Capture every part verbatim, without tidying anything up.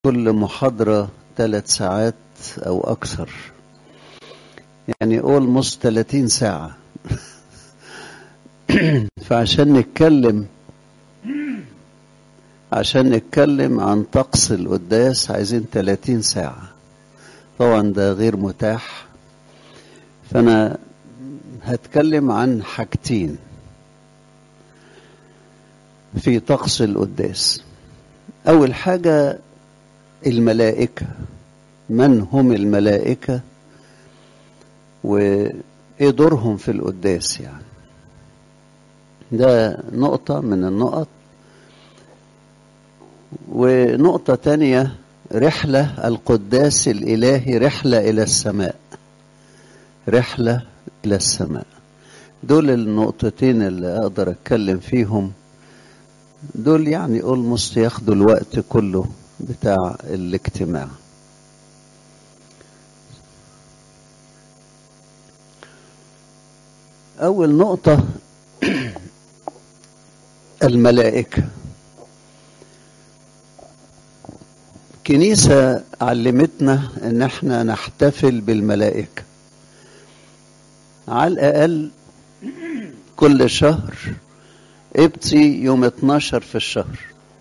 كل محاضرة ثلاث ساعات أو أكثر، يعني almost ثلاثين ساعة. فعشان نتكلم عشان نتكلم عن طقس القداس عايزين ثلاثين ساعة، طبعا ده غير متاح. فأنا هتكلم عن حاجتين في طقس القداس. أول حاجة الملائكة، من هم الملائكة وإيه دورهم في القداس، يعني ده نقطة من النقط. ونقطة تانية رحلة القداس الإلهي، رحلة إلى السماء، رحلة إلى السماء. دول النقطتين اللي أقدر أتكلم فيهم، دول يعني almost ياخدوا الوقت كله بتاع الاجتماع. أول نقطة الملائكة. كنيسة علمتنا ان احنا نحتفل بالملائكة على الأقل كل شهر، ابتي يوم اتناشر في الشهر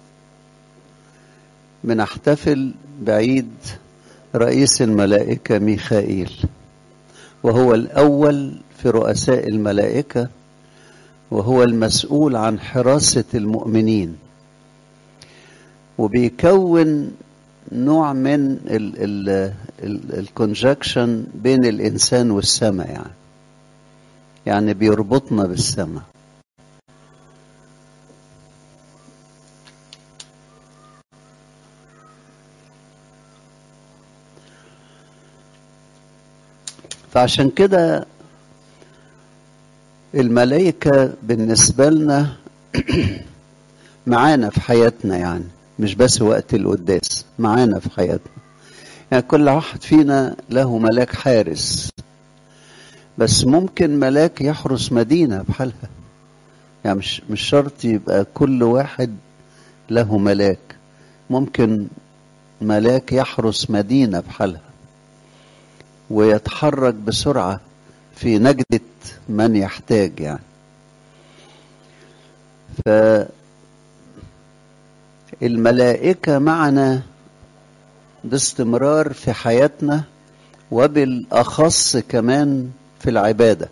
بنحتفل بعيد رئيس الملائكة ميخائيل، وهو الأول في رؤساء الملائكة، وهو المسؤول عن حراسة المؤمنين، وبيكون نوع من الكونجكشن بين الإنسان والسماء، يعني يعني بيربطنا بالسماء. فعشان كده الملائكة بالنسبة لنا معانا في حياتنا، يعني مش بس وقت القداس، معانا في حياتنا. يعني كل واحد فينا له ملاك حارس، بس ممكن ملاك يحرس مدينة بحالها، يعني مش مش شرط يبقى كل واحد له ملاك، ممكن ملاك يحرس مدينة بحالها ويتحرك بسرعة في نجدة من يحتاج. يعني فالملائكة معنا باستمرار في حياتنا، وبالأخص كمان في العبادة.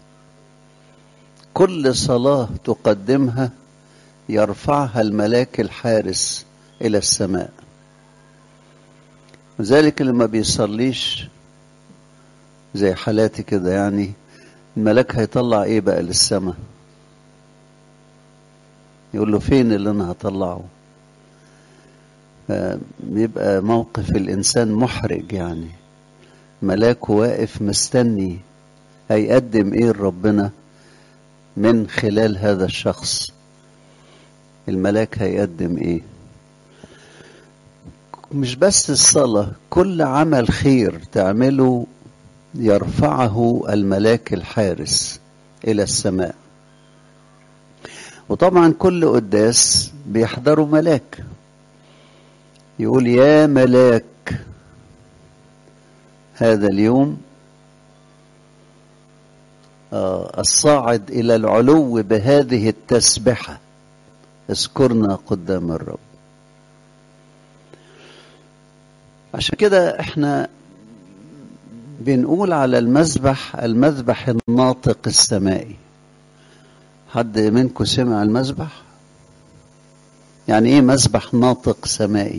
كل صلاة تقدمها يرفعها الملاك الحارس إلى السماء، وذلك لما بيصليش زي حالاتي كده، يعني الملاك هيطلع ايه بقى للسماء؟ يقول له فين اللي انا هطلعه؟ بيبقى موقف الانسان محرج، يعني ملاك واقف مستني هيقدم ايه لربنا من خلال هذا الشخص. الملاك هيقدم ايه؟ مش بس الصلاة، كل عمل خير تعمله يرفعه الملاك الحارس إلى السماء. وطبعا كل قداس بيحضروا ملاك يقول يا ملاك هذا اليوم آه الصاعد إلى العلو بهذه التسبحة اذكرنا قدام الرب. عشان كده احنا بنقول على المذبح المذبح الناطق السمائي. حد منكم سمع المذبح؟ يعني ايه مذبح ناطق سمائي؟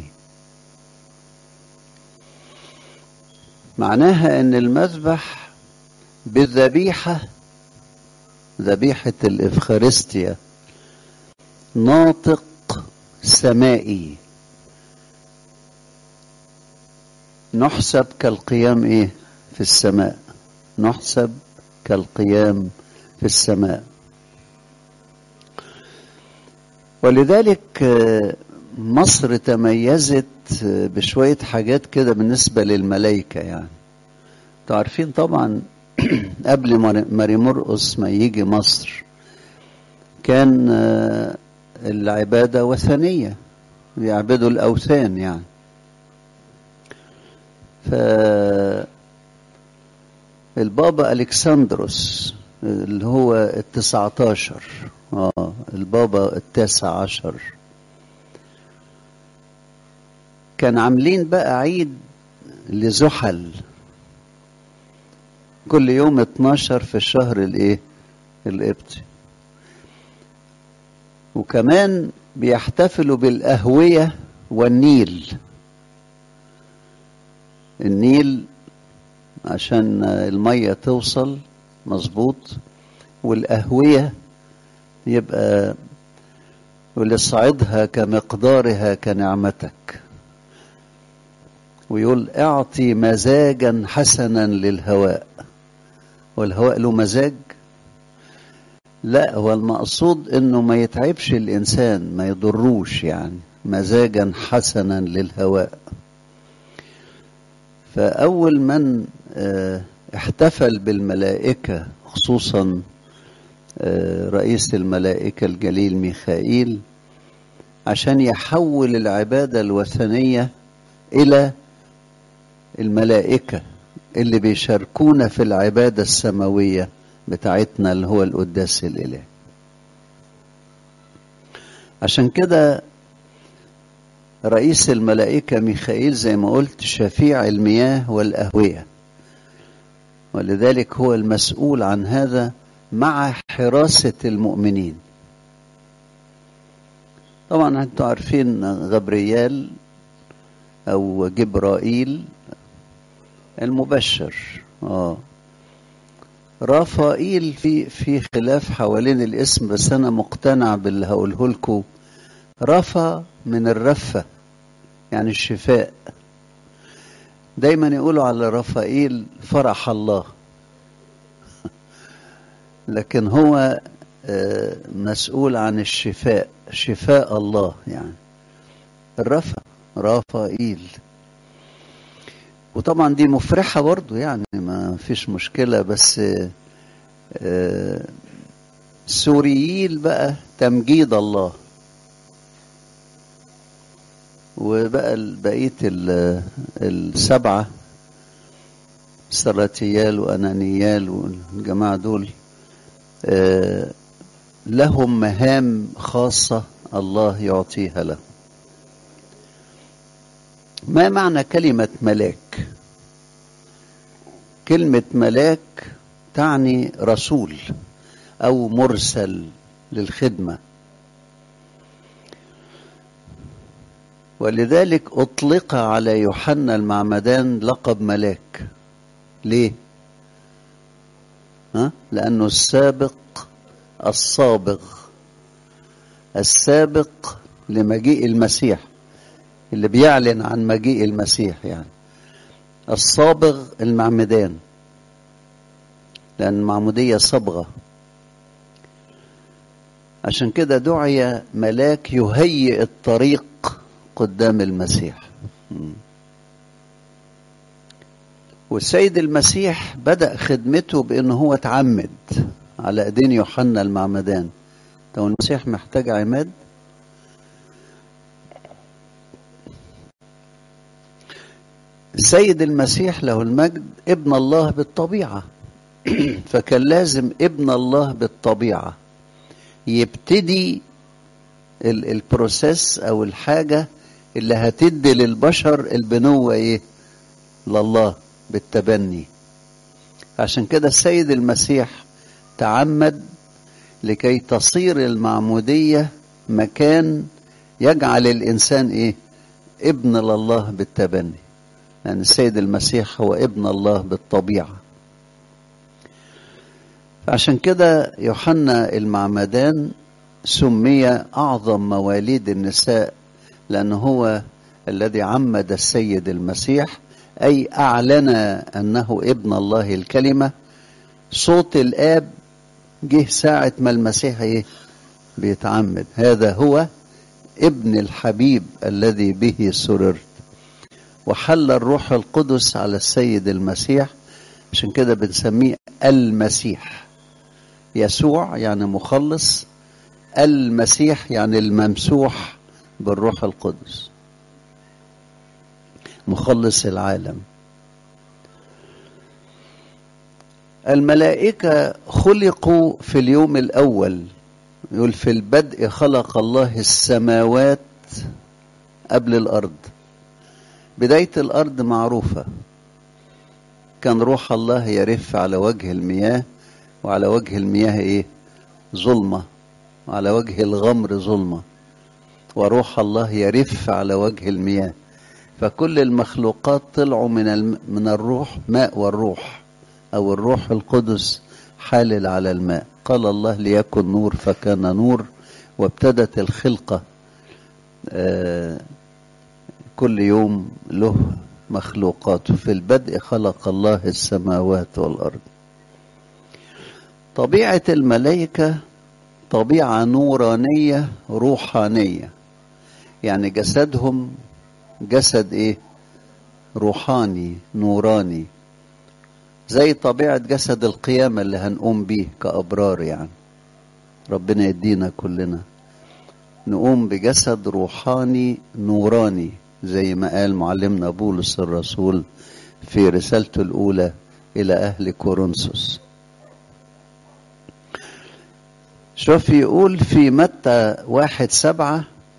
معناها ان المذبح بالذبيحة، ذبيحة الإفخارستيا، ناطق سمائي، نحسب كالقيام ايه في السماء، نحسب كالقيام في السماء. ولذلك مصر تميزت بشوية حاجات كده بالنسبة للملائكة. يعني تعرفين طبعا قبل ماري مرقس ما يجي مصر كان العبادة وثنية، بيعبدوا الأوثان يعني. فالبابا ألكسندروس اللي هو التسعة عشر، آه البابا التاسع عشر، كان عاملين بقى عيد لزحل كل يوم اتناشر في الشهر الايه القبطي. وكمان بيحتفلوا بالأهوية والنيل. النيل عشان المية توصل مظبوط، والأهوية يبقى ولصعدها كمقدارها كنعمتك. ويقول اعطي مزاجا حسنا للهواء. والهواء له مزاج؟ لا، هو المقصود انه ما يتعبش الانسان، ما يضروش، يعني مزاجا حسنا للهواء. فاول من احتفل بالملائكة، خصوصا رئيس الملائكة الجليل ميخائيل، عشان يحول العبادة الوثنية الى الملائكة اللي بيشاركونا في العبادة السماوية بتاعتنا اللي هو القداس الإلهي. عشان كده رئيس الملائكة ميخائيل زي ما قلت شفيع المياه والأهوية، ولذلك هو المسؤول عن هذا مع حراسة المؤمنين. طبعا انتوا عارفين غبريال أو جبرائيل المبشر. اه رافائيل في في خلاف حوالين الاسم، بس انا مقتنع باللي هقوله لكم. رفا من الرفة، يعني الشفاء. دايما يقولوا على رافائيل فرح الله، لكن هو مسؤول عن الشفاء، شفاء الله يعني الرفا، رافائيل. وطبعا دي مفرحة برضو، يعني ما فيش مشكلة. بس سورييل بقى تمجيد الله. وبقى بقية السبعة سراتيال وأنانيال والجماعة دول لهم مهام خاصة الله يعطيها لهم. ما معنى كلمة ملاك؟ كلمة ملاك تعني رسول أو مرسل للخدمة، ولذلك أطلق على يوحنا المعمدان لقب ملاك. ليه؟ ها؟ لأنه السابق الصابغ، السابق لمجيء المسيح، اللي بيعلن عن مجيء المسيح، يعني الصابغ المعمدان، لأن المعمودية صبغة. عشان كده دعي ملاك يهيئ الطريق قدام المسيح. والسيد المسيح بدأ خدمته بأنه هو اتعمد على ايدين يوحنا المعمدان. طب المسيح محتاج عماد؟ السيد المسيح له المجد ابن الله بالطبيعة، فكان لازم ابن الله بالطبيعة يبتدي البروسيس او الحاجة اللي هتدي للبشر البنوة ايه؟ لله بالتبني. عشان كده السيد المسيح تعمد لكي تصير المعمودية مكان يجعل الانسان ايه؟ ابن لله بالتبني، لأن يعني السيد المسيح هو ابن الله بالطبيعة. عشان كده يوحنا المعمدان سمي أعظم مواليد النساء، لأنه هو الذي عمد السيد المسيح، أي أعلن أنه ابن الله الكلمة. صوت الآب جه ساعة ما المسيح إيه؟ بيتعمد. هذا هو ابن الحبيب الذي به سررت. وحل الروح القدس على السيد المسيح، عشان كده بنسميه المسيح. يسوع يعني مخلص، المسيح يعني الممسوح بالروح القدس، مخلص العالم. الملائكة خلقوا في اليوم الأول، يقول في البدء خلق الله السماوات قبل الأرض. بداية الأرض معروفة، كان روح الله يرف على وجه المياه، وعلى وجه المياه إيه؟ ظلمة، وعلى وجه الغمر ظلمة، وروح الله يرف على وجه المياه. فكل المخلوقات طلعوا من الم... من الروح، ماء والروح، أو الروح القدس حالل على الماء. قال الله ليكن نور فكان نور، وابتدت الخلقة آه كل يوم له مخلوقات. في البدء خلق الله السماوات والأرض. طبيعة الملائكة طبيعة نورانية روحانية، يعني جسدهم جسد ايه؟ روحاني نوراني، زي طبيعة جسد القيامة اللي هنقوم بيه كأبرار. يعني ربنا يدينا كلنا نقوم بجسد روحاني نوراني، زي ما قال معلمنا بولس الرسول في رسالته الأولى إلى أهل كورنثوس. شوف يقول في متى واحد سبعة: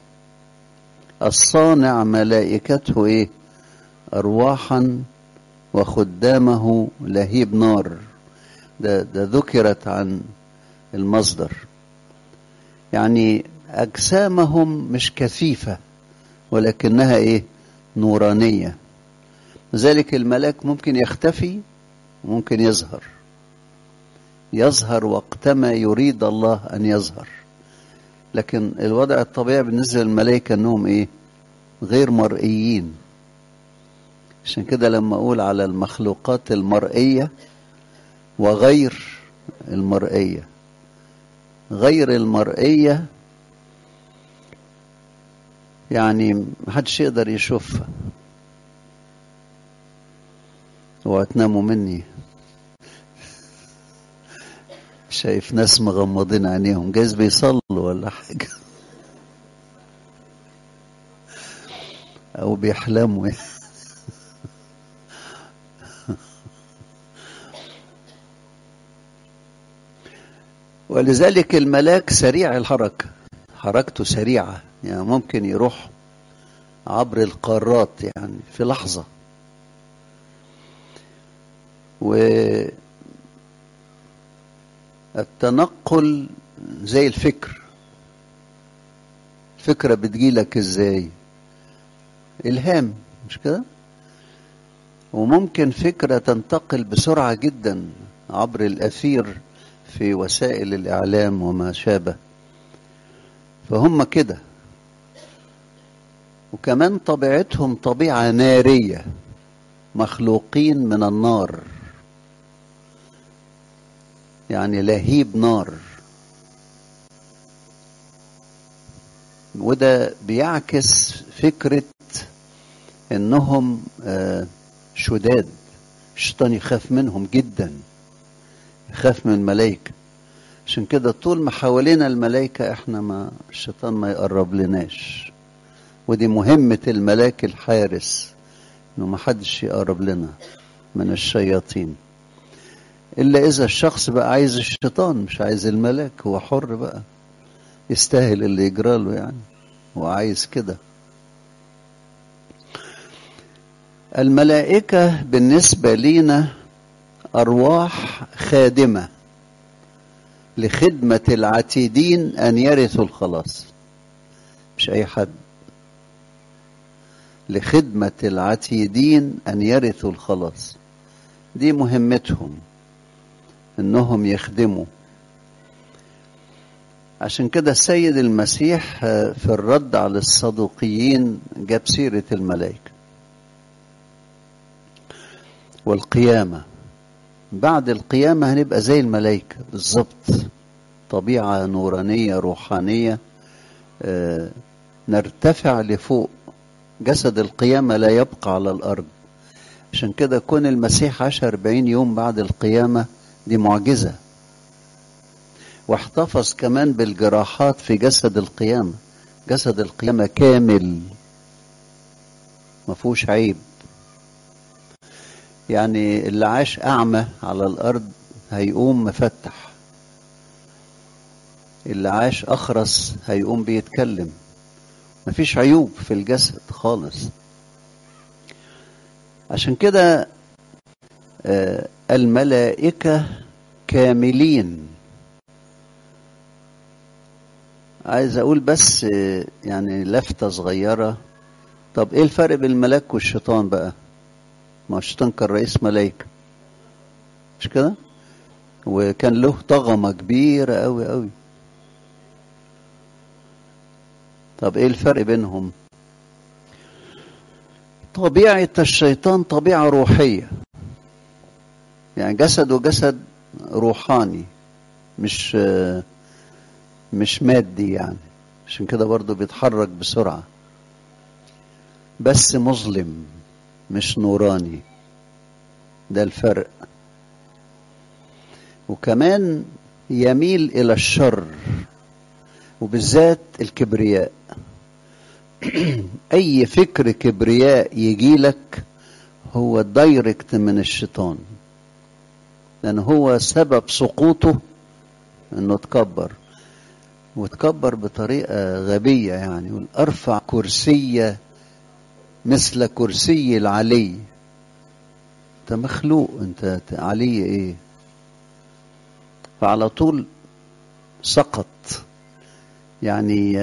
الصانع ملائكته ايه؟ أرواحا، وخدامه لهيب نار. ده, ده ذكرت عن المصدر، يعني أجسامهم مش كثيفة ولكنها ايه؟ نورانية. ذلك الملاك ممكن يختفي وممكن يظهر، يظهر وقتما يريد الله أن يظهر. لكن الوضع الطبيعي بالنسبة للملائكة أنهم إيه؟ غير مرئيين. عشان كده لما أقول على المخلوقات المرئية وغير المرئية، غير المرئية يعني محدش يقدر يشوفها. وهتناموا مني، شايف ناس مغمضين عينيهم، جايز بيصلوا ولا حاجة أو بيحلموا. ولذلك الملاك سريع الحركة، حركته سريعة، يعني ممكن يروح عبر القارات يعني في لحظة. والتنقل زي الفكر، الفكرة بتجيلك ازاي؟ إلهام، مش كده؟ وممكن فكرة تنتقل بسرعة جدا عبر الأثير في وسائل الإعلام وما شابه. فهم كده. وكمان طبيعتهم طبيعة نارية، مخلوقين من النار، يعني لهيب نار. وده بيعكس فكرة انهم شداد، الشيطان يخاف منهم جدا، يخاف من الملائكة. عشان كده طول ما حوالينا الملائكة احنا ما الشيطان ما يقرب لناش. ودي مهمة الملاك الحارس، انه ما حدش يقرب لنا من الشياطين، الا اذا الشخص بقى عايز الشيطان مش عايز الملاك، هو حر بقى، يستاهل اللي يجراله يعني، هو عايز كده. الملائكة بالنسبة لينا أرواح خادمة لخدمة العتيدين أن يرثوا الخلاص. مش أي حد، لخدمة العتيدين أن يرثوا الخلاص. دي مهمتهم، إنهم يخدموا. عشان كده السيد المسيح في الرد على الصدوقيين جاب سيرة الملائكة والقيامة. بعد القيامة هنبقى زي الملائكة بالظبط، طبيعة نورانية روحانية، آه نرتفع لفوق. جسد القيامة لا يبقى على الأرض. عشان كده كون المسيح عاش أربعين يوم بعد القيامة دي معجزة. واحتفظ كمان بالجراحات في جسد القيامة. جسد القيامة كامل ما فيهوش عيب. يعني اللي عاش أعمى على الأرض هيقوم مفتح، اللي عاش أخرس هيقوم بيتكلم. مفيش عيوب في الجسد خالص. عشان كده الملائكة كاملين. عايز أقول بس يعني لفتة صغيرة. طب إيه الفرق بين الملاك والشيطان بقى؟ ما الشيطان كان رئيس ملائكة، مش كده؟ وكان له طغمة كبيرة أوي أوي. طب إيه الفرق بينهم؟ طبيعة الشيطان طبيعة روحية، يعني جسده جسد روحاني، مش مش مادي يعني. عشان كده برضو بيتحرك بسرعة، بس مظلم مش نوراني. ده الفرق. وكمان يميل إلى الشر، وبالذات الكبرياء. أي فكر كبرياء يجيلك هو دايركت من الشيطان، لأن هو سبب سقوطه أنه تكبر، وتكبر بطريقة غبية يعني. والأرفع كرسية مثل كرسي العلي. أنت مخلوق، أنت علي إيه؟ فعلى طول سقط يعني.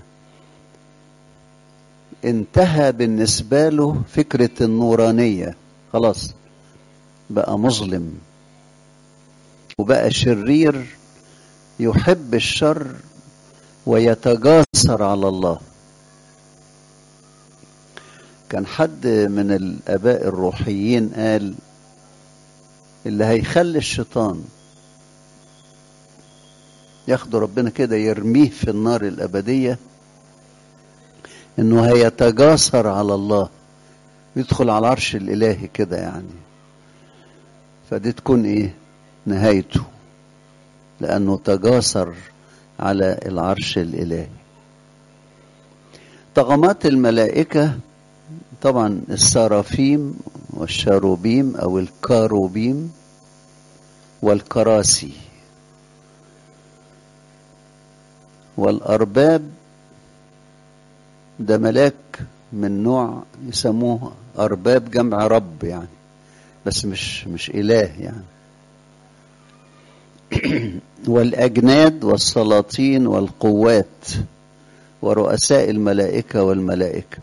انتهى بالنسبة له فكرة النورانية، خلاص بقى مظلم وبقى شرير، يحب الشر ويتجاسر على الله. كان حد من الآباء الروحيين قال اللي هيخلي الشيطان ياخده ربنا كده يرميه في النار الأبدية، انه هيتجاسر على الله، يدخل على العرش الإلهي كده يعني. فدي تكون ايه نهايته، لأنه تجاسر على العرش الإلهي. طغمات الملائكة طبعا السرافيم والشاروبيم أو الكاروبيم والكراسي. والأرباب ده ملاك من نوع يسموه أرباب جمع رب يعني، بس مش مش إله يعني. والأجناد والسلاطين والقوات ورؤساء الملائكة والملائكة.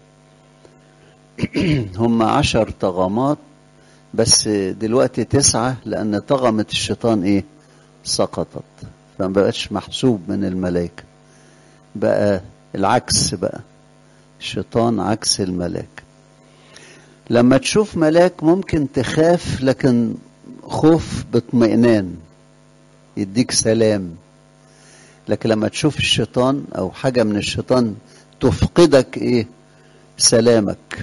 هم عشر طغمات، بس دلوقتي تسعة، لأن طغمة الشيطان إيه سقطت، فما بقتش محسوب من الملائكة، بقى العكس، بقى الشيطان عكس الملاك. لما تشوف ملاك ممكن تخاف، لكن خوف باطمئنان يديك سلام. لكن لما تشوف الشيطان او حاجة من الشيطان تفقدك ايه سلامك،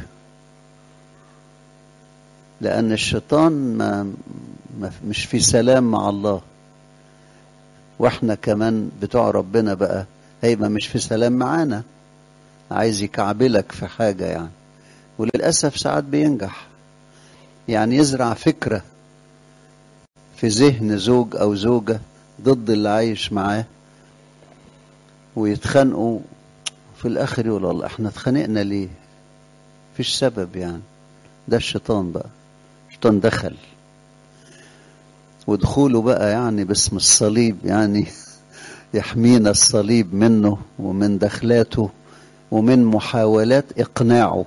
لان الشيطان ما ما مش في سلام مع الله. واحنا كمان بتوع ربنا بقى هيبقى مش في سلام معانا، عايز يكعبلك في حاجة يعني. وللأسف ساعات بينجح، يعني يزرع فكرة في ذهن زوج أو زوجة ضد اللي عايش معاه، ويتخانقوا في الآخر يقول الله احنا اتخانقنا ليه؟ فيش سبب يعني. ده الشيطان بقى، الشيطان دخل، ودخوله بقى يعني باسم الصليب يعني يحمينا الصليب منه ومن دخلاته ومن محاولات إقناعه.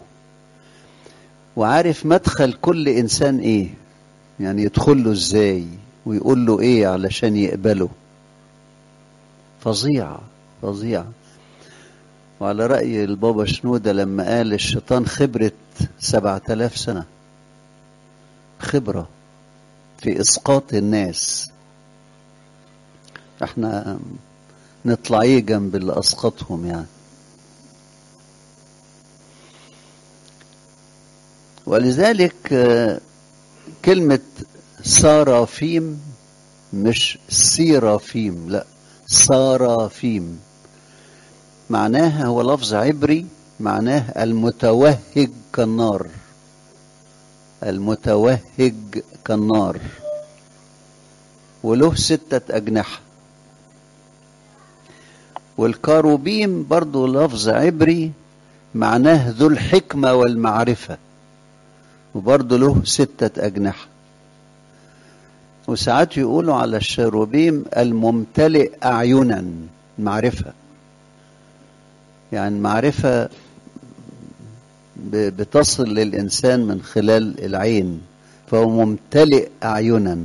وعارف مدخل كل إنسان إيه، يعني يدخل له إزاي ويقول له إيه علشان يقبله. فظيع فظيع. وعلى رأي البابا شنودة لما قال الشيطان خبرة سبعة آلاف سنة، خبرة في إسقاط الناس. احنا نطلع ايه جنب اللي أسقطهم يعني. ولذلك كلمة سارافيم مش سيرافيم، لا سارافيم معناها، هو لفظ عبري معناه المتوهج كالنار. المتوهج كالنار. وله ستة أجنحة. والكاروبيم برضو لفظ عبري معناه ذو الحكمة والمعرفة، وبرضو له ستة أجنحة. وساعات يقولوا على الشيروبيم الممتلئ أعينا، معرفة، يعني معرفة بتصل للإنسان من خلال العين، فهو ممتلئ أعينا.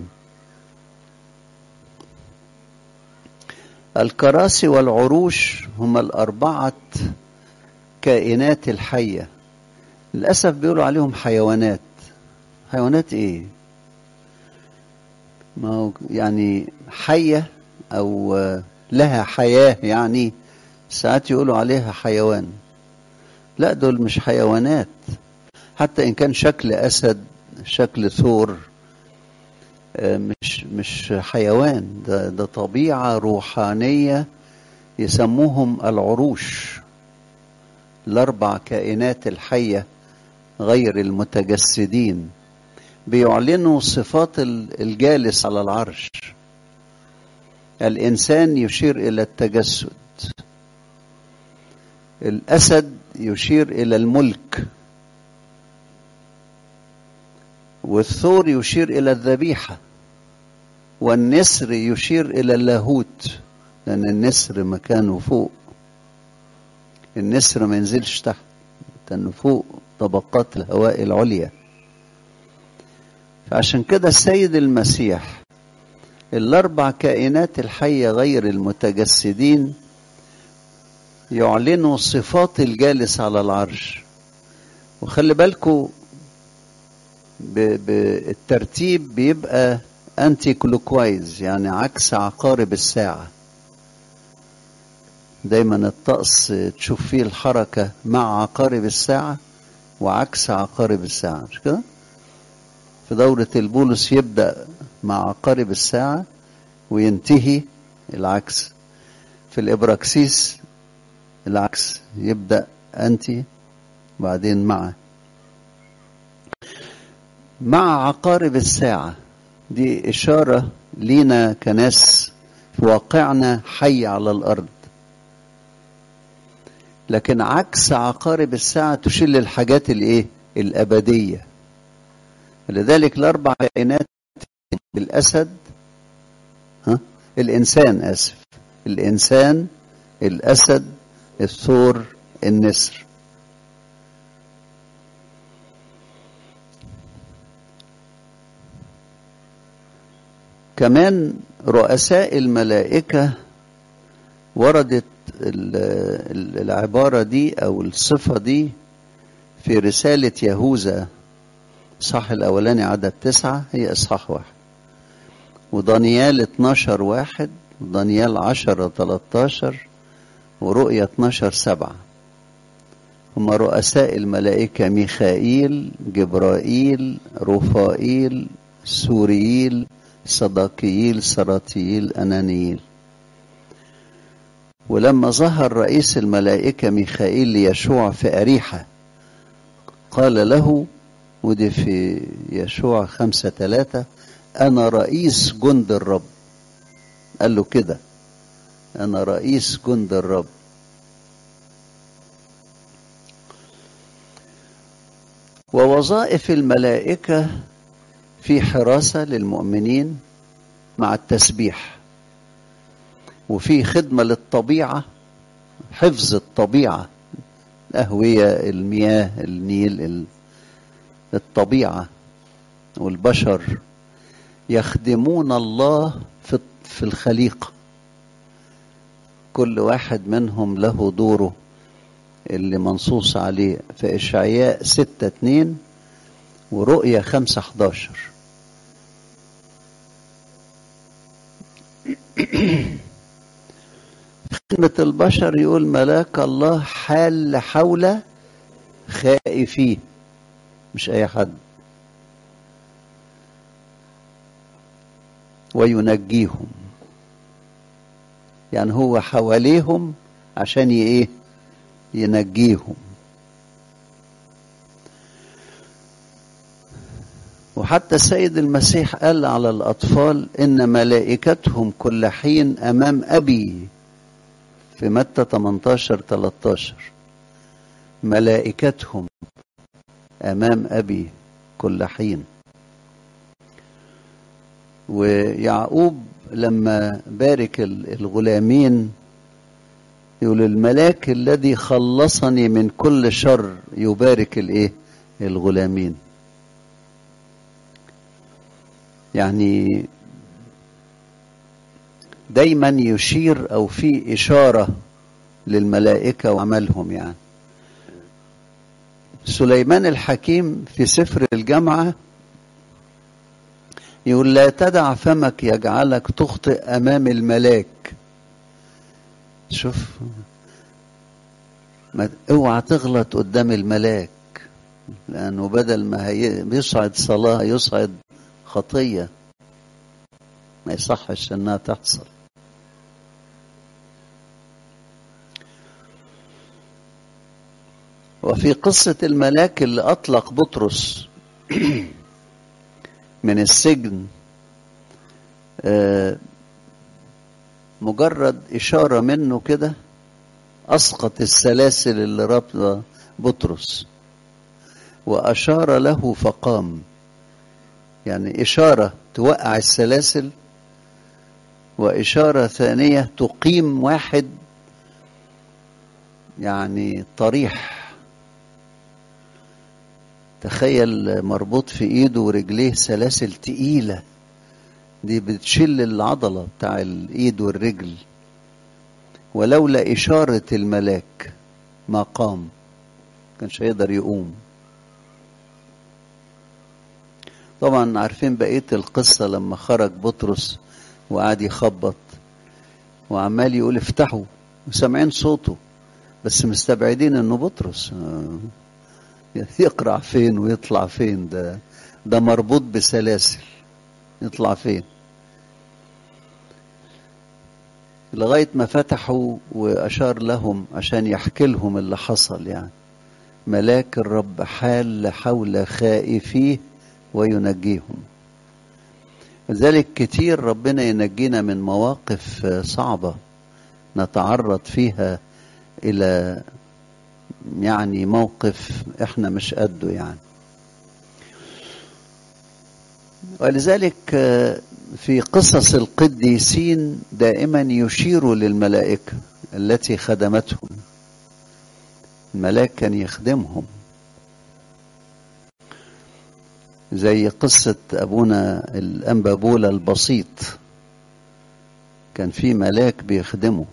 الكراسي والعروش هما الأربعة كائنات الحية. للأسف بيقولوا عليهم حيوانات. حيوانات إيه؟ ما هو يعني حية أو لها حياة، يعني ساعات يقولوا عليها حيوان. لا، دول مش حيوانات، حتى إن كان شكل أسد، شكل ثور، مش مش حيوان. ده, ده طبيعة روحانية يسموهم العروش، الأربع كائنات الحية غير المتجسدين، بيعلنوا صفات الجالس على العرش. الإنسان يشير إلى التجسد، الأسد يشير إلى الملك، والثور يشير إلى الذبيحة، والنسر يشير إلى اللاهوت، لأن النسر مكانه فوق. النسر ما ينزلش تحت، لأنه فوق طبقات الهواء العليا. فعشان كده السيد المسيح الأربع كائنات الحية غير المتجسدين يعلنوا صفات الجالس على العرش. وخلي بالكم بالترتيب بيبقى أنتي كلوكوايز، يعني عكس عقارب الساعة. دايما الطقس تشوف فيه الحركة مع عقارب الساعة وعكس عقارب الساعة، مش كده؟ في دورة البولس يبدأ مع عقارب الساعة وينتهي العكس. في الإبراكسيس العكس، يبدأ أنتي بعدين مع مع عقارب الساعة. دي إشارة لينا كناس في واقعنا حي على الأرض. لكن عكس عقارب الساعة تشير للحاجات الإيه؟ الأبدية. لذلك الأربع كائنات، الأسد، ها؟ الإنسان، آسف، الإنسان، الأسد، الثور، النسر. كمان رؤساء الملائكة وردت العبارة دي أو الصفة دي في رسالة يهوذا صح الأولاني عدد تسعة، هي إصحاح واحد، ودانيال اتناشر واحد، ودانيال عشرة تلاتاشر، ورؤية اتناشر سبعة. هم رؤساء الملائكة: ميخائيل، جبرائيل، رفائيل، سورييل، صداقييل، سراتييل، أنانييل. ولما ظهر رئيس الملائكة ميخائيل ليشوع في أريحة قال له، ودي في يشوع خمسة ثلاثة، أنا رئيس جند الرب. قال له كده، أنا رئيس جند الرب. ووظائف الملائكة في حراسة للمؤمنين مع التسبيح، وفي خدمة للطبيعة، حفظ الطبيعة، الأهوية، المياه، النيل، الطبيعة والبشر يخدمون الله في الخليقة. كل واحد منهم له دوره اللي منصوص عليه في إشعياء ستة اتنين ورؤية خمسة حداشر. خدمة البشر يقول ملاك الله حال حول خائفيه، مش أي حد، وينجيهم. يعني هو حواليهم عشان ايه؟ ينجيهم. وحتى السيد المسيح قال على الأطفال إن ملائكتهم كل حين أمام أبي في متى ثمانية عشر ثلاثة عشر. ملائكتهم أمام أبي كل حين. ويعقوب لما بارك الغلامين يقول الملاك الذي خلصني من كل شر يبارك الايه الغلامين. يعني دايما يشير او في اشاره للملائكه وعملهم. يعني سليمان الحكيم في سفر الجامعه يقول لا تدع فمك يجعلك تخطئ امام الملاك. شوف، ما اوعى تغلط قدام الملاك، لانه بدل ما يصعد صلاه يصعد خطيه، ما يصحش انها تحصل. وفي قصة الملاك اللي أطلق بطرس من السجن، مجرد إشارة منه كده أسقط السلاسل اللي ربط بطرس وأشار له فقام. يعني إشارة توقع السلاسل، وإشارة ثانية تقيم واحد يعني طريح. تخيل مربوط في ايده ورجليه سلاسل تقيلة، دي بتشل العضلة بتاع الايد والرجل، ولولا اشارة الملاك ما قام، كانش هيقدر يقوم. طبعا عارفين بقية القصة لما خرج بطرس وقعد يخبط وعمال يقول افتحوا، وسامعين صوته بس مستبعدين انه بطرس، يقرع فين ويطلع فين، ده ده مربوط بسلاسل، يطلع فين؟ لغاية ما فتحوا وأشار لهم عشان يحكي لهم اللي حصل. يعني ملاك الرب حال حول خائفيه وينجيهم. لذلك كتير ربنا ينجينا من مواقف صعبة نتعرض فيها إلى يعني موقف احنا مش قده يعني. ولذلك في قصص القديسين دائما يشيروا للملائكة التي خدمتهم. الملاك كان يخدمهم، زي قصة أبونا الأنبا بولا البسيط، كان في ملاك بيخدمه.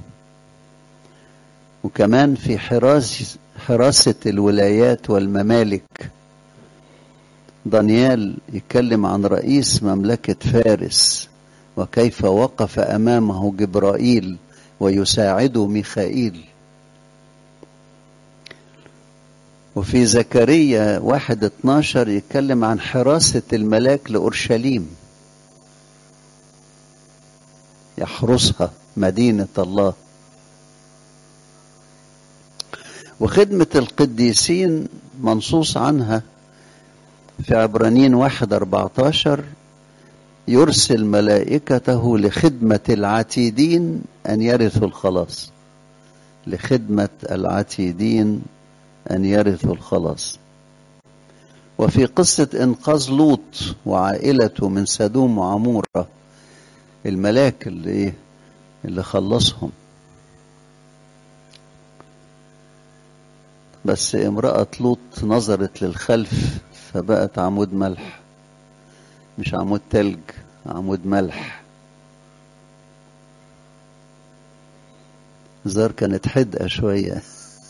وكمان في حراس حراسة الولايات والممالك، دانيال يتكلم عن رئيس مملكة فارس وكيف وقف أمامه جبرائيل ويساعده ميخائيل. وفي زكريا واحد اتناشر يتكلم عن حراسة الملاك لأورشليم، يحرسها مدينة الله. وخدمة القديسين منصوص عنها في عبرانيين واحد أربعتاشر، يرسل ملائكته لخدمة العتيدين أن يرثوا الخلاص. لخدمة العتيدين أن يرثوا الخلاص. وفي قصة إنقاذ لوط وعائلته من سدوم وعمورة، الملاك اللي, اللي خلصهم. بس امرأة لوط نظرت للخلف فبقت عمود ملح، مش عمود تلج، عمود ملح. زار كانت حدقة شوية.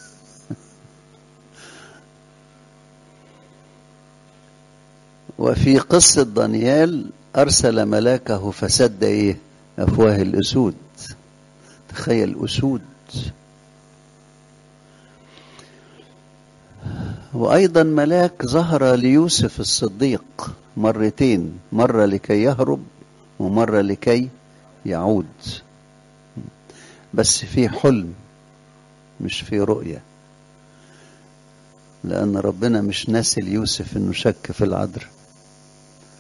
وفي قصة دانيال أرسل ملاكه فسد إيه؟ أفواه الأسود. تخيل أسود. وأيضا ملاك ظهر ليوسف الصديق مرتين، مرة لكي يهرب ومرة لكي يعود، بس في حلم مش في رؤية، لأن ربنا مش ناسي ليوسف إنه شك في العذراء.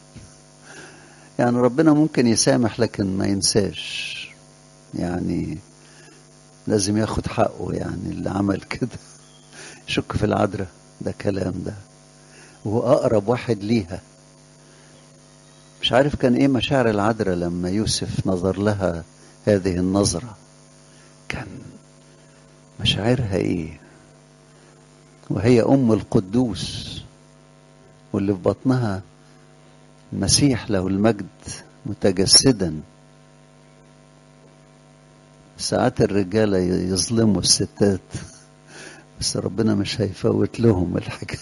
يعني ربنا ممكن يسامح لكن ما ينساش، يعني لازم ياخد حقه. يعني اللي عمل كده شك في العذراء، ده كلام ده، وهو أقرب واحد ليها. مش عارف كان إيه مشاعر العذراء لما يوسف نظر لها هذه النظرة، كان مشاعرها إيه وهي أم القدوس واللي في بطنها المسيح له المجد متجسدا. ساعات الرجالة يظلموا الستات، بس ربنا مش هيفوت لهم الحكاية.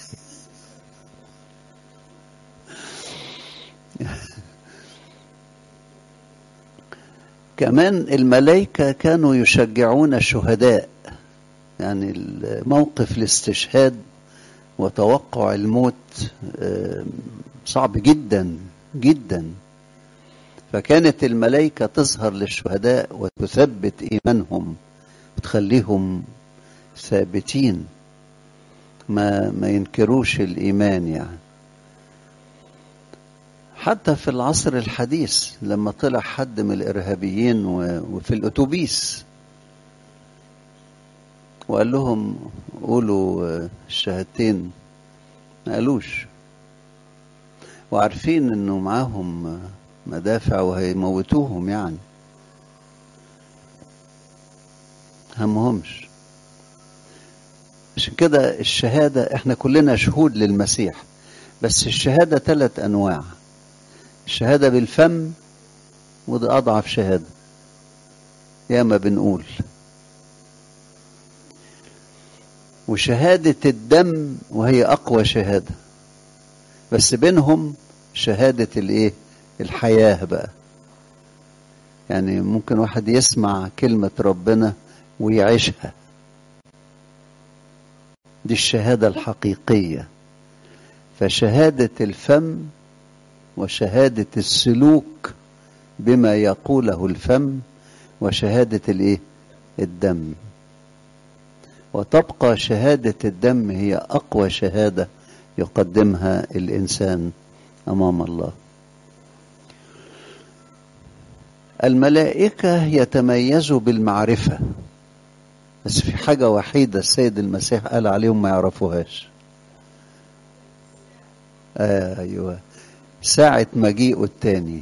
كمان الملائكة كانوا يشجعون الشهداء، يعني موقف الاستشهاد وتوقع الموت صعب جدا جدا، فكانت الملائكة تظهر للشهداء وتثبت إيمانهم وتخليهم ثابتين، ما ما ينكروش الإيمان. يعني حتى في العصر الحديث لما طلع حد من الإرهابيين وفي الأتوبيس وقال لهم قولوا الشهادتين، ما قالوش، وعارفين انه معاهم مدافع وهيموتوهم، يعني همهمش. عشان كده الشهادة احنا كلنا شهود للمسيح، بس الشهادة ثلاث انواع: الشهادة بالفم وده اضعف شهادة ياما بنقول، وشهادة الدم وهي اقوى شهادة، بس بينهم شهادة الايه؟ الحياة بقى. يعني ممكن واحد يسمع كلمة ربنا ويعيشها، دي الشهادة الحقيقية. فشهادة الفم وشهادة السلوك بما يقوله الفم وشهادة الايه؟ الدم. وتبقى شهادة الدم هي اقوى شهادة يقدمها الانسان امام الله. الملائكة يتميزوا بالمعرفة، بس في حاجة وحيدة السيد المسيح قال عليهم ما يعرفوهاش. آه أيوة، ساعة مجيئه التاني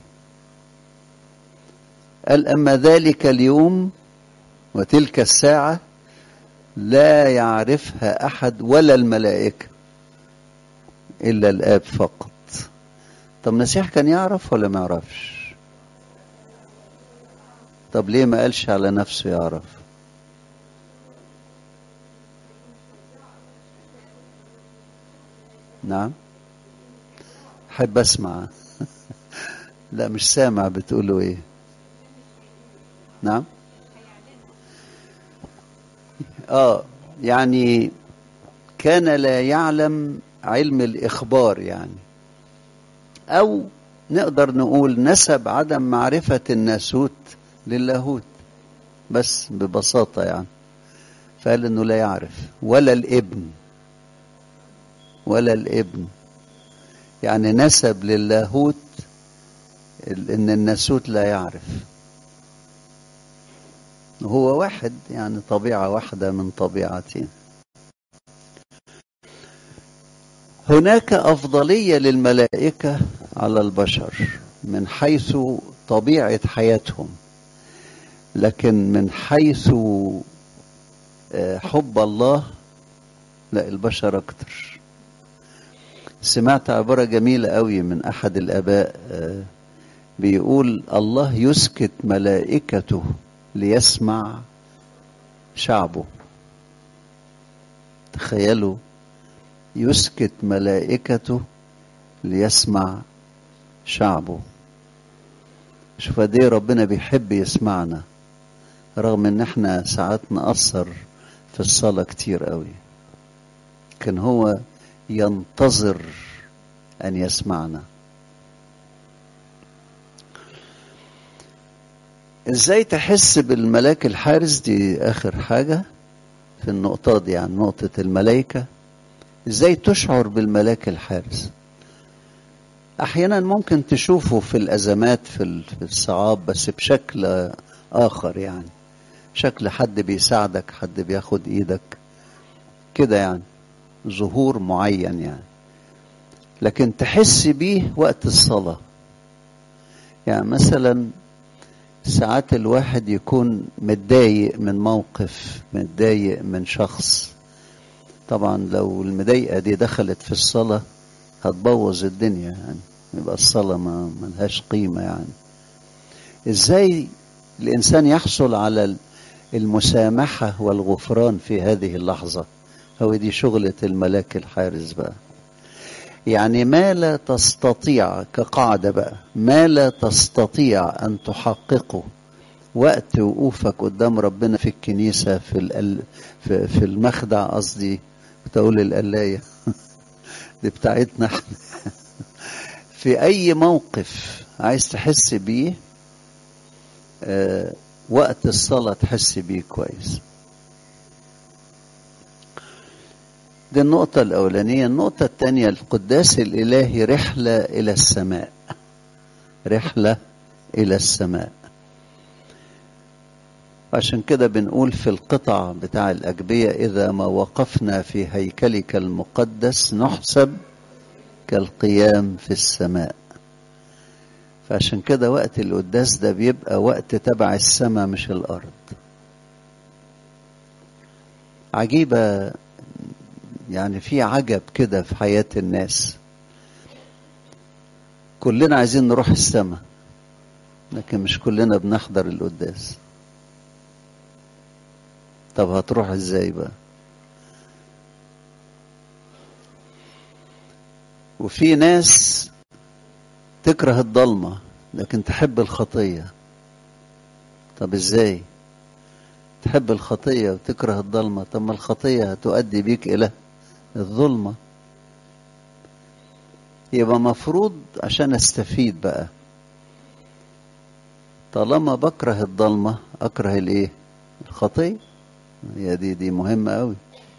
قال أما ذلك اليوم وتلك الساعة لا يعرفها أحد ولا الملائكة إلا الآب فقط. طب المسيح كان يعرف ولا ما يعرفش؟ طب ليه ما قالش على نفسه يعرف؟ نعم، حب اسمع. لا مش سامع، بتقولوا ايه؟ نعم، اه يعني كان لا يعلم علم الإخبار، يعني او نقدر نقول نسب عدم معرفة الناسوت للاهوت، بس ببساطة يعني فقال انه لا يعرف ولا الابن ولا الابن، يعني نسب للاهوت ان الناسوت لا يعرف. هو واحد، يعني طبيعة واحدة من طبيعتين. هناك أفضلية للملائكة على البشر من حيث طبيعة حياتهم، لكن من حيث حب الله لا، البشر أكتر. سمعت عبارة جميلة قوي من أحد الآباء بيقول الله يسكت ملائكته ليسمع شعبه. تخيلوا، يسكت ملائكته ليسمع شعبه. شوف قد ايه ربنا بيحب يسمعنا، رغم ان احنا ساعات نقصر في الصلاة كتير قوي، لكن هو ينتظر ان يسمعنا. ازاي تحس بالملاك الحارس؟ دي اخر حاجة في النقطة دي، يعني نقطة الملائكة. ازاي تشعر بالملاك الحارس؟ أحيانا ممكن تشوفه في الأزمات في الصعاب بس بشكل آخر، يعني شكل حد بيساعدك، حد بياخد إيدك كده، يعني ظهور معين يعني. لكن تحس بيه وقت الصلاة. يعني مثلا ساعات الواحد يكون متضايق من موقف، متضايق من شخص، طبعا لو المضايقة دي دخلت في الصلاة هتبوظ الدنيا، يعني يبقى الصلاة ما ملهاش قيمة. يعني ازاي الإنسان يحصل على المسامحة والغفران في هذه اللحظة؟ هو دي شغلة الملاك الحارس بقى. يعني ما لا تستطيع، كقاعدة بقى، ما لا تستطيع أن تحققه وقت وقوفك قدام ربنا في الكنيسة، في الأل... في, في المخدع، قصدي بتقول القلاية دي بتاعتنا احنا. في أي موقف عايز تحس بيه آه وقت الصلاة تحس بيه كويس. دي النقطة الأولانية. النقطة الثانية، القداس الإلهي رحلة إلى السماء، رحلة إلى السماء. عشان كده بنقول في القطع بتاع الأجبية: إذا ما وقفنا في هيكلك المقدس نحسب كالقيام في السماء. فعشان كده وقت القداس ده بيبقى وقت تبع السماء مش الأرض. عجيبة، يعني في عجب كده في حياة الناس. كلنا عايزين نروح السماء لكن مش كلنا بنحضر القداس. طب هتروح ازاي بقى؟ وفي ناس تكره الضلمة لكن تحب الخطية. طب ازاي تحب الخطية وتكره الضلمة؟ طب ما الخطية هتؤدي بيك إلى الظلمة. يبقى مفروض عشان استفيد بقى، طالما بكره الضلمة أكره الإيه؟ الخطية. هي دي دي مهمة قوي.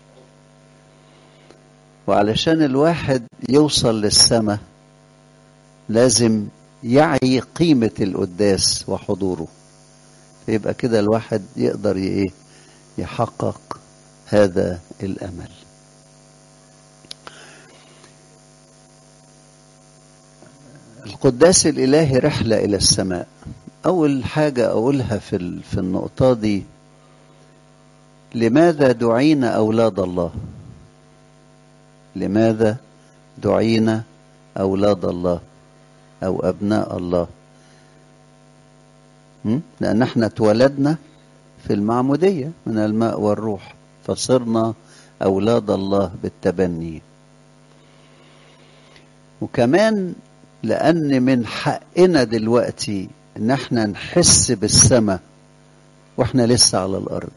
وعلشان الواحد يوصل للسماء لازم يعي قيمة القداس وحضوره، فيبقى كده الواحد يقدر ايه؟ يحقق هذا الأمل. القداس الإلهي رحلة إلى السماء. أول حاجة أقولها في في النقطة دي: لماذا دعينا أولاد الله؟ لماذا دعينا أولاد الله أو أبناء الله؟ لأن احنا اتولدنا في المعمودية من الماء والروح، فصرنا أولاد الله بالتبني. وكمان لأن من حقنا دلوقتي إن احنا نحس بالسماء واحنا لسه على الأرض.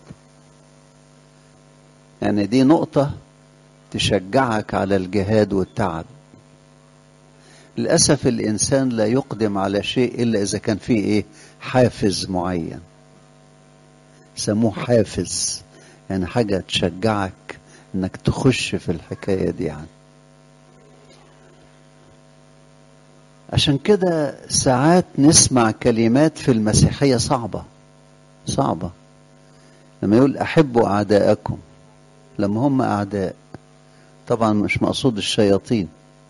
يعني دي نقطة تشجعك على الجهاد والتعب. للأسف الإنسان لا يقدم على شيء إلا إذا كان فيه إيه؟ حافز معين، سموه حافز، يعني حاجة تشجعك إنك تخش في الحكاية دي. يعني عشان كده ساعات نسمع كلمات في المسيحية صعبة صعبة، لما يقول أحبوا أعداءكم، لما هم أعداء طبعا مش مقصود الشياطين،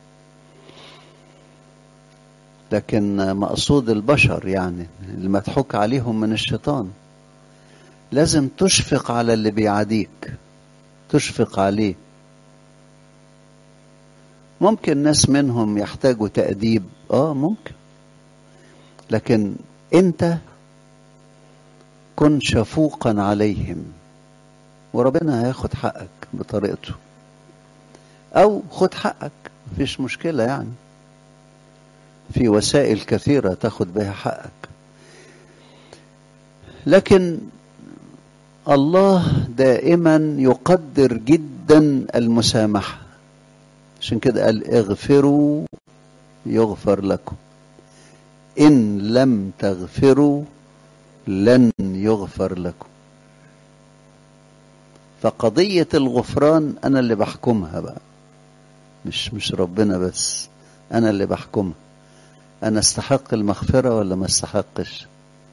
لكن مقصود البشر، يعني المضحوك عليهم من الشيطان. لازم تشفق على اللي بيعاديك، تشفق عليه. ممكن ناس منهم يحتاجوا تأديب، اه ممكن، لكن انت كن شفوقا عليهم وربنا هياخد حقك بطريقته، او خد حقك مفيش مشكلة. يعني في وسائل كثيرة تاخد بها حقك. لكن الله دائما يقدر جدا المسامحة، عشان كده قال اغفروا يغفر لكم، إن لم تغفروا لن يغفر لكم. فقضية الغفران أنا اللي بحكمها بقى، مش مش ربنا بس، أنا اللي بحكمها، أنا استحق المغفرة ولا ما استحقش.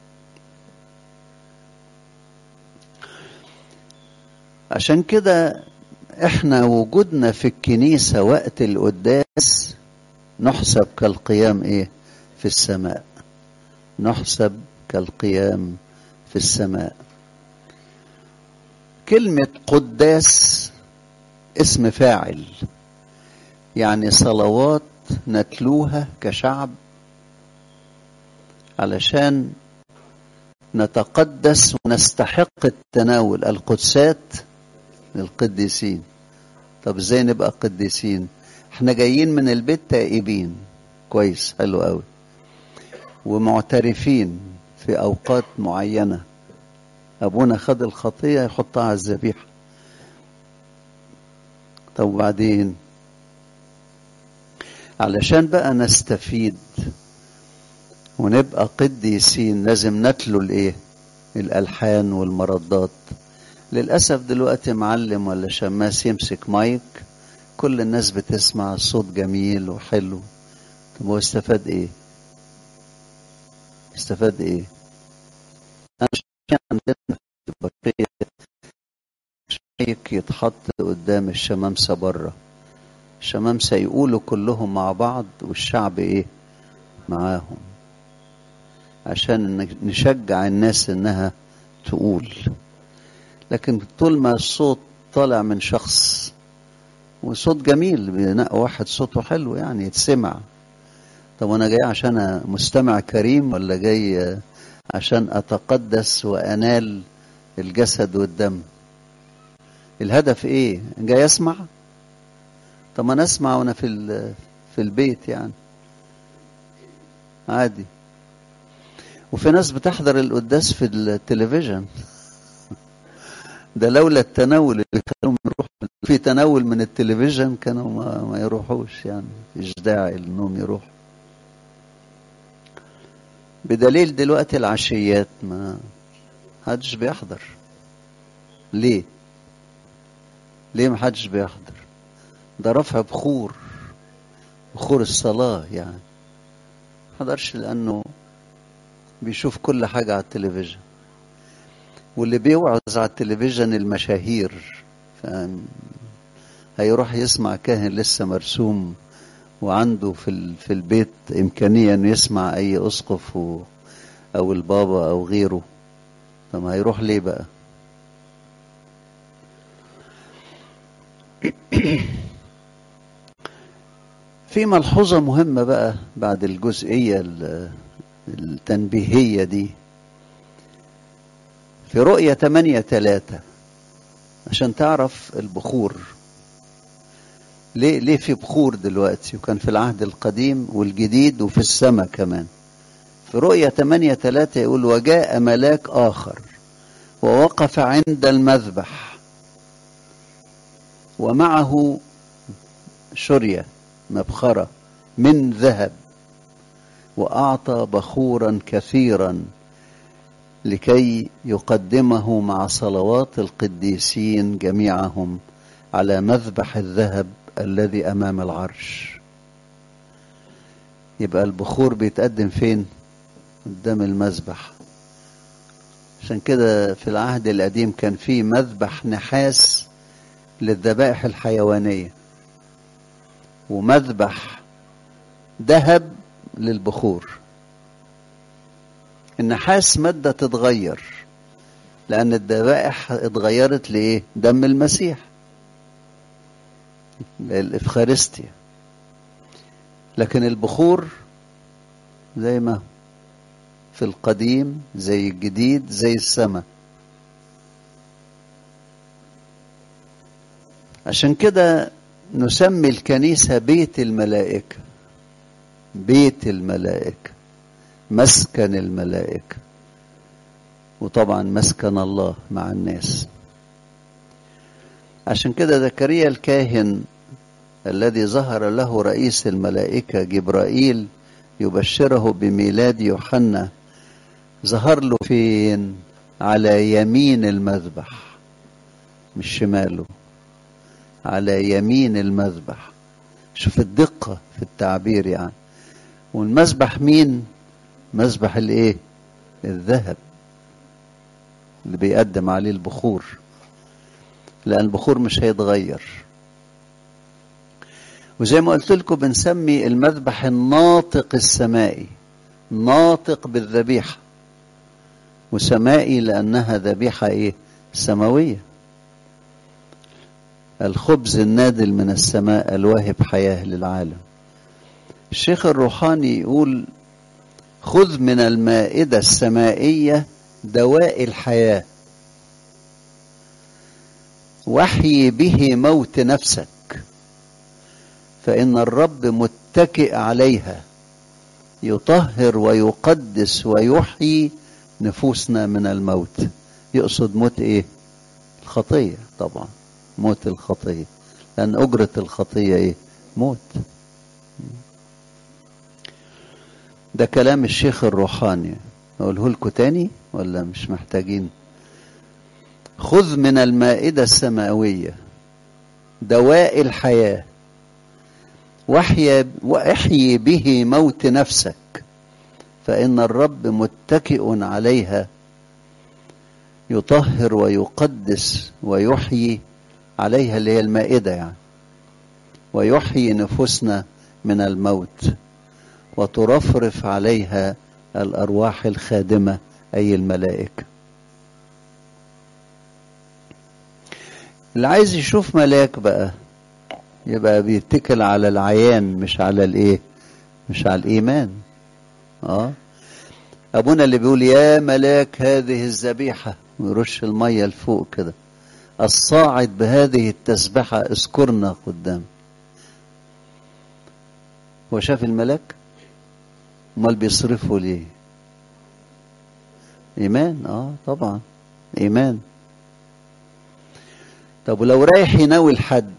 عشان كده احنا وجودنا في الكنيسة وقت القداس نحسب كالقيام ايه في السماء، نحسب كالقيام في السماء. كلمة قداس اسم فاعل، يعني صلوات نتلوها كشعب علشان نتقدس ونستحق التناول. القدسات للقديسين. طب ازاي نبقى قديسين؟ احنا جايين من البيت تائبين، كويس، حلو قوي، ومعترفين في اوقات معينة ابونا خد الخطية يحطها على الذبيحة. طب وبعدين علشان بقى نستفيد ونبقى قديسين لازم نتلو الايه؟ الالحان والمردات. للاسف دلوقتي معلم ولا شماس يمسك مايك، كل الناس بتسمع الصوت جميل وحلو. طب هو استفاد ايه؟ استفاد ايه؟ انا مش عندنا في البقية مايك يتحط قدام الشمامسة بره، الشمامسة يقولوا كلهم مع بعض والشعب ايه معاهم، عشان نشجع الناس انها تقول. لكن طول ما الصوت طالع من شخص، وصوت جميل بينقى واحد صوته حلو يعني يتسمع، طب انا جاي عشان مستمع كريم ولا جاي عشان اتقدس وانال الجسد والدم؟ الهدف ايه؟ جاي اسمع؟ طب ما انا اسمع وانا في في البيت يعني عادي. وفي ناس بتحضر القداس في التلفزيون. ده لولا التناول اللي كانوا بنروح في تناول من التلفزيون كانوا ما, ما يروحوش، يعني مفيش داعي انهم يروحوا. بدليل دلوقتي العشيات ما حدش بيحضر. ليه؟ ليه ما حدش بيحضر؟ ده رفع بخور، بخور الصلاة يعني. ما حضرش لأنه بيشوف كل حاجة على التلفزيون، واللي بيوعظ على التلفزيون المشاهير، فاهم؟ هيروح يسمع كاهن لسه مرسوم وعنده في في البيت إمكانية إنه يسمع أي أسقف أو البابا أو غيره؟ طب هيروح ليه بقى؟ في ملحوظة مهمة بقى بعد الجزئية التنبيهية دي في رؤية ثمانية ثلاثة، عشان تعرف البخور ليه ليه في بخور دلوقتي، وكان في العهد القديم والجديد وفي السماء كمان. في رؤية ثمانية ثلاثة يقول: وجاء ملاك آخر ووقف عند المذبح ومعه شرية مبخرة من ذهب، وأعطى بخورا كثيرا لكي يقدمه مع صلوات القديسين جميعهم على مذبح الذهب الذي أمام العرش. يبقى البخور بيتقدم فين؟ قدام المذبح. عشان كده في العهد القديم كان في مذبح نحاس للذبائح الحيوانية، ومذبح ذهب للبخور. النحاس مادة تتغير لأن الذبائح اتغيرت لإيه؟ دم المسيح، الإفخارستيا. لكن البخور زي ما في القديم زي الجديد زي السماء. عشان كده نسمي الكنيسة بيت الملائكة، بيت الملائكة، مسكن الملائكة، وطبعا مسكن الله مع الناس. عشان كده زكريا الكاهن الذي ظهر له رئيس الملائكة جبرائيل يبشره بميلاد يوحنا، ظهر له فين؟ على يمين المذبح، مش شماله، على يمين المذبح. شوف الدقة في التعبير يعني. والمذبح مين؟ مذبح الايه؟ الذهب اللي بيقدم عليه البخور، لأن البخور مش هيتغير. وزي ما قلت لكم بنسمي المذبح الناطق السمائي، ناطق بالذبيحة، وسمائي لأنها ذبيحة ايه؟ سماوية. الخبز النازل من السماء الواهب حياة للعالم. الشيخ الروحاني يقول: خذ من المائدة السمائية دواء الحياة، واحيي به موت نفسك، فإن الرب متكئ عليها، يطهر ويقدس ويحيي نفوسنا من الموت. يقصد موت ايه؟ الخطية طبعا، موت الخطية، لأن أجرة الخطية ايه؟ موت. ده كلام الشيخ الروحاني. أقوله لكم تاني ولا مش محتاجين؟ خذ من المائدة السماوية دواء الحياة، واحيي به موت نفسك، فإن الرب متكئ عليها، يطهر ويقدس ويحيي عليها، اللي هي المائدة يعني، ويحيي نفوسنا من الموت، وترفرف عليها الأرواح الخادمة أي الملائكة. اللي عايز يشوف ملاك بقى يبقى بيتكل على العيان، مش على الايه؟ مش على الإيمان. اه أبونا اللي بيقول: يا ملاك هذه الذبيحة، ويرش المية لفوق كده، الصاعد بهذه التسبحة اذكرنا قدام. هو شاف الملاك؟ امال بيصرفوا ليه؟ ايمان. اه طبعا ايمان. طب ولو رايح يناول حد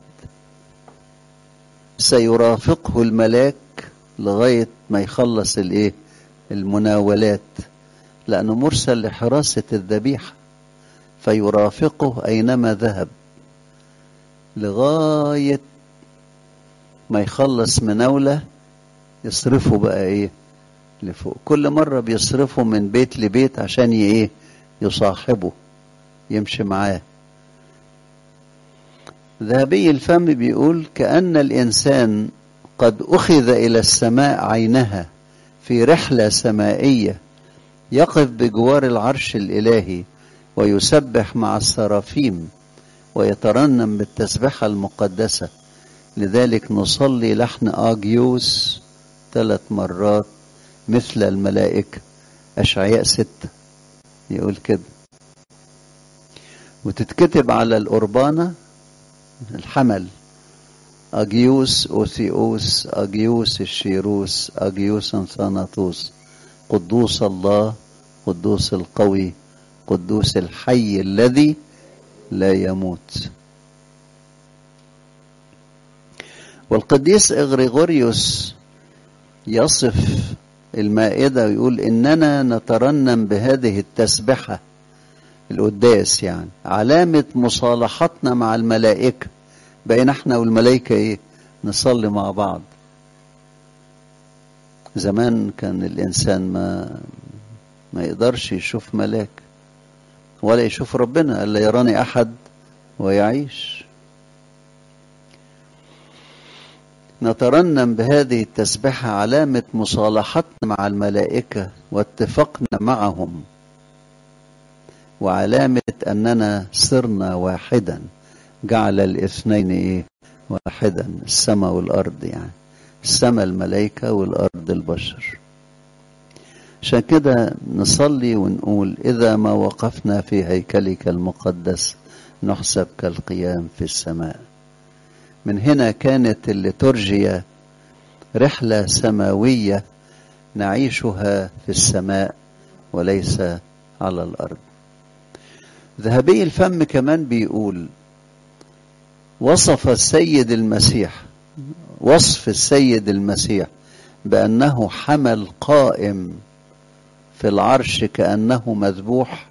سيرافقه الملاك لغاية ما يخلص الايه؟ المناولات، لأنه مرسل لحراسة الذبيحة، فيرافقه أينما ذهب لغاية ما يخلص مناولة. يصرفه بقى ايه؟ لفوق. كل مرة بيصرفه من بيت لبيت عشان ايه؟ يصاحبه، يمشي معاه. ذهبي الفم بيقول: كأن الإنسان قد أخذ إلى السماء عينها في رحلة سمائية، يقف بجوار العرش الإلهي ويسبح مع السرافيم ويترنم بالتسبحة المقدسة. لذلك نصلي لحن آجيوس ثلاث مرات مثل الملائكة. أشعياء ستة يقول كده. وتتكتب على القربانة الحمل: أجيوس أوثيوس، أجيوس الشيروس، أجيوس أنثاناطوس، قدوس الله، قدوس القوي، قدوس الحي الذي لا يموت. والقديس إغريغوريوس يصف المائدة ويقول: إننا نترنم بهذه التسبحة القداس، يعني علامة مصالحتنا مع الملائكة. بقينا احنا والملائكة ايه؟ نصلي مع بعض. زمان كان الإنسان ما ما يقدرش يشوف ملاك ولا يشوف ربنا، ألا يراني أحد ويعيش. نترنم بهذه التسبحة علامة مصالحتنا مع الملائكة واتفقنا معهم، وعلامة أننا صرنا واحدا. جعل الاثنين إيه؟ واحدا. السماء والأرض، يعني السماء الملائكة والأرض البشر. عشان كده نصلي ونقول: إذا ما وقفنا في هيكلك المقدس نحسب كالقيام في السماء. من هنا كانت الليتورجيا رحلة سماوية نعيشها في السماء وليس على الأرض. ذهبي الفم كمان بيقول: وصف السيد المسيح، وصف السيد المسيح بأنه حمل قائم في العرش كأنه مذبوح.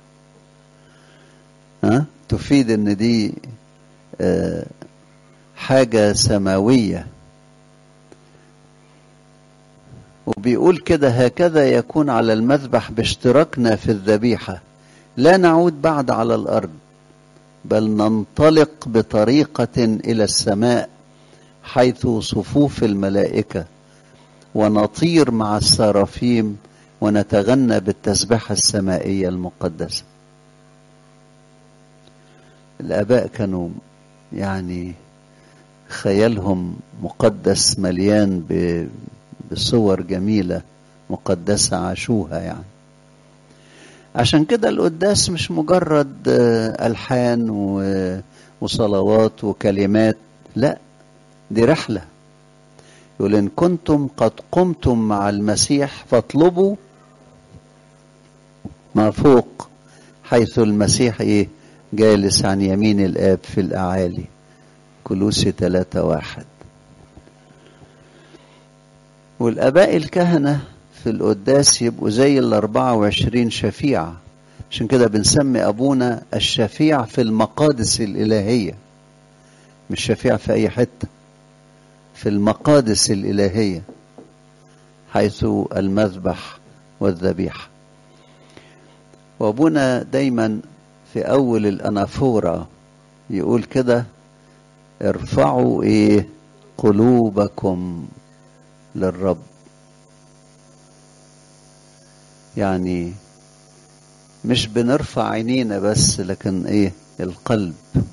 ها؟ تفيد ان دي آه حاجة سماوية، وبيقول كده: هكذا يكون على المذبح باشتراكنا في الذبيحة، لا نعود بعد على الأرض، بل ننطلق بطريقة إلى السماء حيث صفوف الملائكة، ونطير مع السرافيم ونتغنى بالتسبيحة السمائية المقدسة. الآباء كانوا يعني خيالهم مقدس، مليان بصور جميلة مقدسة عاشوها يعني. عشان كده القداس مش مجرد ألحان وصلوات وكلمات، لا، دي رحلة. يقول: إن كنتم قد قمتم مع المسيح فاطلبوا ما فوق، حيث المسيح إيه؟ جالس عن يمين الآب في الأعالي. كولوسي ثلاثة واحد. والآباء الكهنة في القداس يبقوا زي الأربعة وعشرين شفيع. عشان كده بنسمي أبونا الشفيع في المقادس الإلهية، مش شفيع في أي حتة، في المقادس الإلهية حيث المذبح والذبيحة. وأبونا دايما في أول الأنافورة يقول كده: ارفعوا إيه؟ قلوبكم للرب. يعني مش بنرفع عينينا بس، لكن ايه؟ القلب.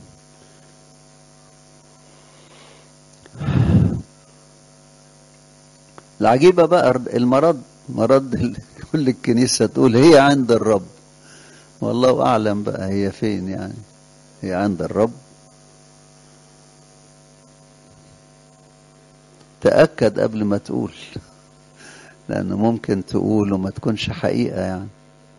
العجيبة بقى المرض مرض كل الكنيسة تقول هي عند الرب، والله أعلم بقى هي فين. يعني هي عند الرب. تأكد قبل ما تقول، لأنه ممكن تقول وما تكونش حقيقة يعني.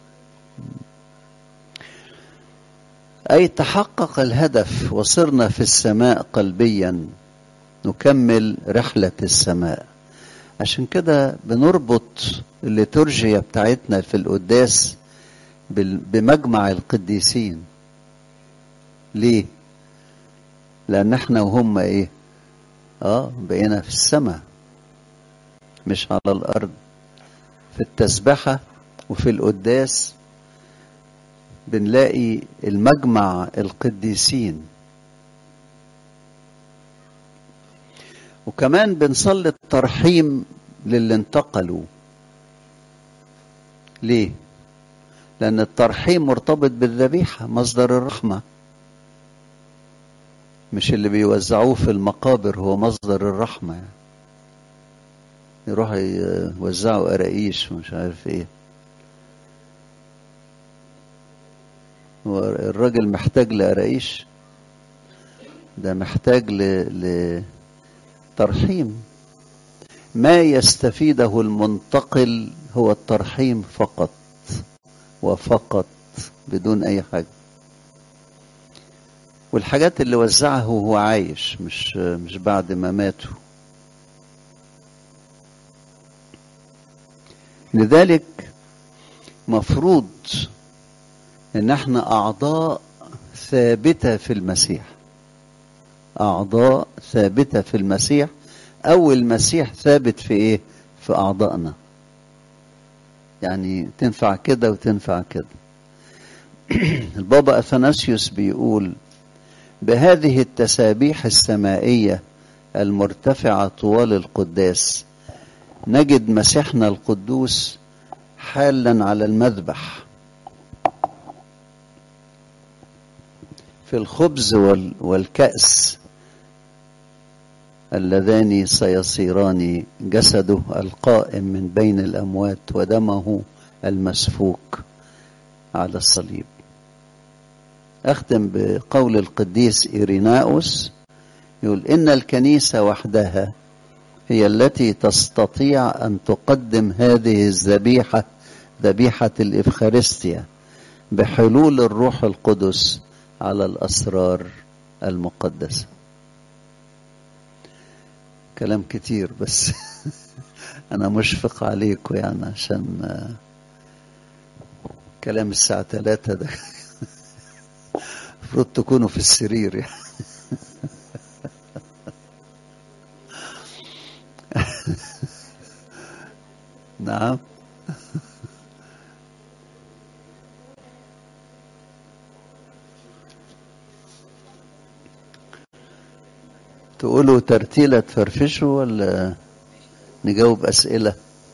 أي تحقق الهدف وصرنا في السماء قلبيا، نكمل رحلة السماء. عشان كده بنربط الليتورجيا بتاعتنا في القداس بمجمع القديسين. ليه؟ لأن احنا وهم ايه؟ اه بقينا في السماء مش على الأرض. في التسبحة وفي القداس بنلاقي المجمع القديسين. وكمان بنصلي الترحيم للي انتقلوا. ليه؟ لأن الترحيم مرتبط بالذبيحة، مصدر الرحمة. مش اللي بيوزعوه في المقابر هو مصدر الرحمة يعني. يروحوا يوزعوا قراقيش ومش عارف ايه. الراجل محتاج لقراقيش؟ ده محتاج لترحيم. ما يستفيده المنتقل هو الترحيم فقط وفقط، بدون اي حاجة. والحاجات اللي وزعها وهو عايش، مش مش بعد ما ماتوا. لذلك مفروض ان احنا اعضاء ثابتة في المسيح، اعضاء ثابتة في المسيح، او المسيح ثابت في ايه؟ في اعضائنا. يعني تنفع كده وتنفع كده. البابا اثناسيوس بيقول: بهذه التسابيح السمائية المرتفعة طوال القداس نجد مسيحنا القدوس حالا على المذبح، في الخبز والكأس اللذان سيصيران جسده القائم من بين الأموات ودمه المسفوك على الصليب. أختم بقول القديس إيريناؤوس، يقول: إن الكنيسة وحدها هي التي تستطيع أن تقدم هذه الذبيحة، ذبيحة الإفخارستيا، بحلول الروح القدس على الأسرار المقدسة. كلام كتير بس أنا مشفق عليكم يعني، عشان كلام الساعة ثلاثة ده المفروض تكونوا في السرير يعني. نعم. تقولوا ترتيلة تفرفشوا ولا نجاوب أسئلة؟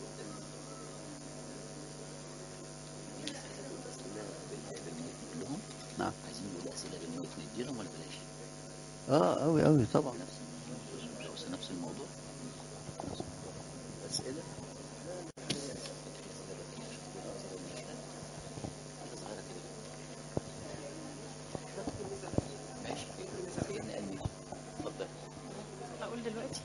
نعم. عايزين نقول اسئله بالميت نديلهم ولا بلاش؟ اه أوي أوي طبعا. نفس نفس الموضوع. اسئله ماشي. سيدنا قال ماشي. اتفضل. اقول دلوقتي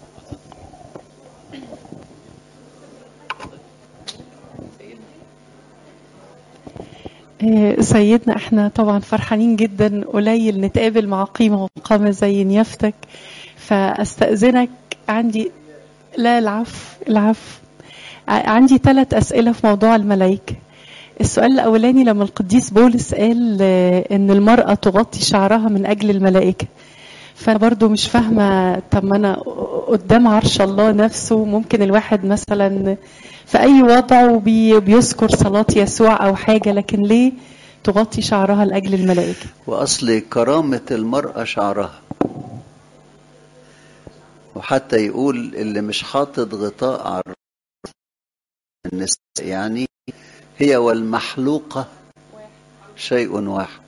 آه، سيدنا احنا طبعا فرحانين جدا، قليل نتقابل مع قيمة وقامة زي نيافتك، فاستأذنك عندي. لا العفو العفو. ع- عندي ثلاث أسئلة في موضوع الملائكة. السؤال الأولاني لما القديس بولس قال آه، إن المرأة تغطي شعرها من أجل الملائكة، فأنا برضو مش فاهمة. طب ما أنا قدام عرش الله نفسه، ممكن الواحد مثلا في أي وضع وبي- بيذكر صلاة يسوع أو حاجة، لكن ليه تغطي شعرها لأجل الملائكة؟ وأصل كرامة المرأة شعرها، وحتى يقول اللي مش حاطط غطاء على النساء يعني هي والمحلوقة شيء واحد.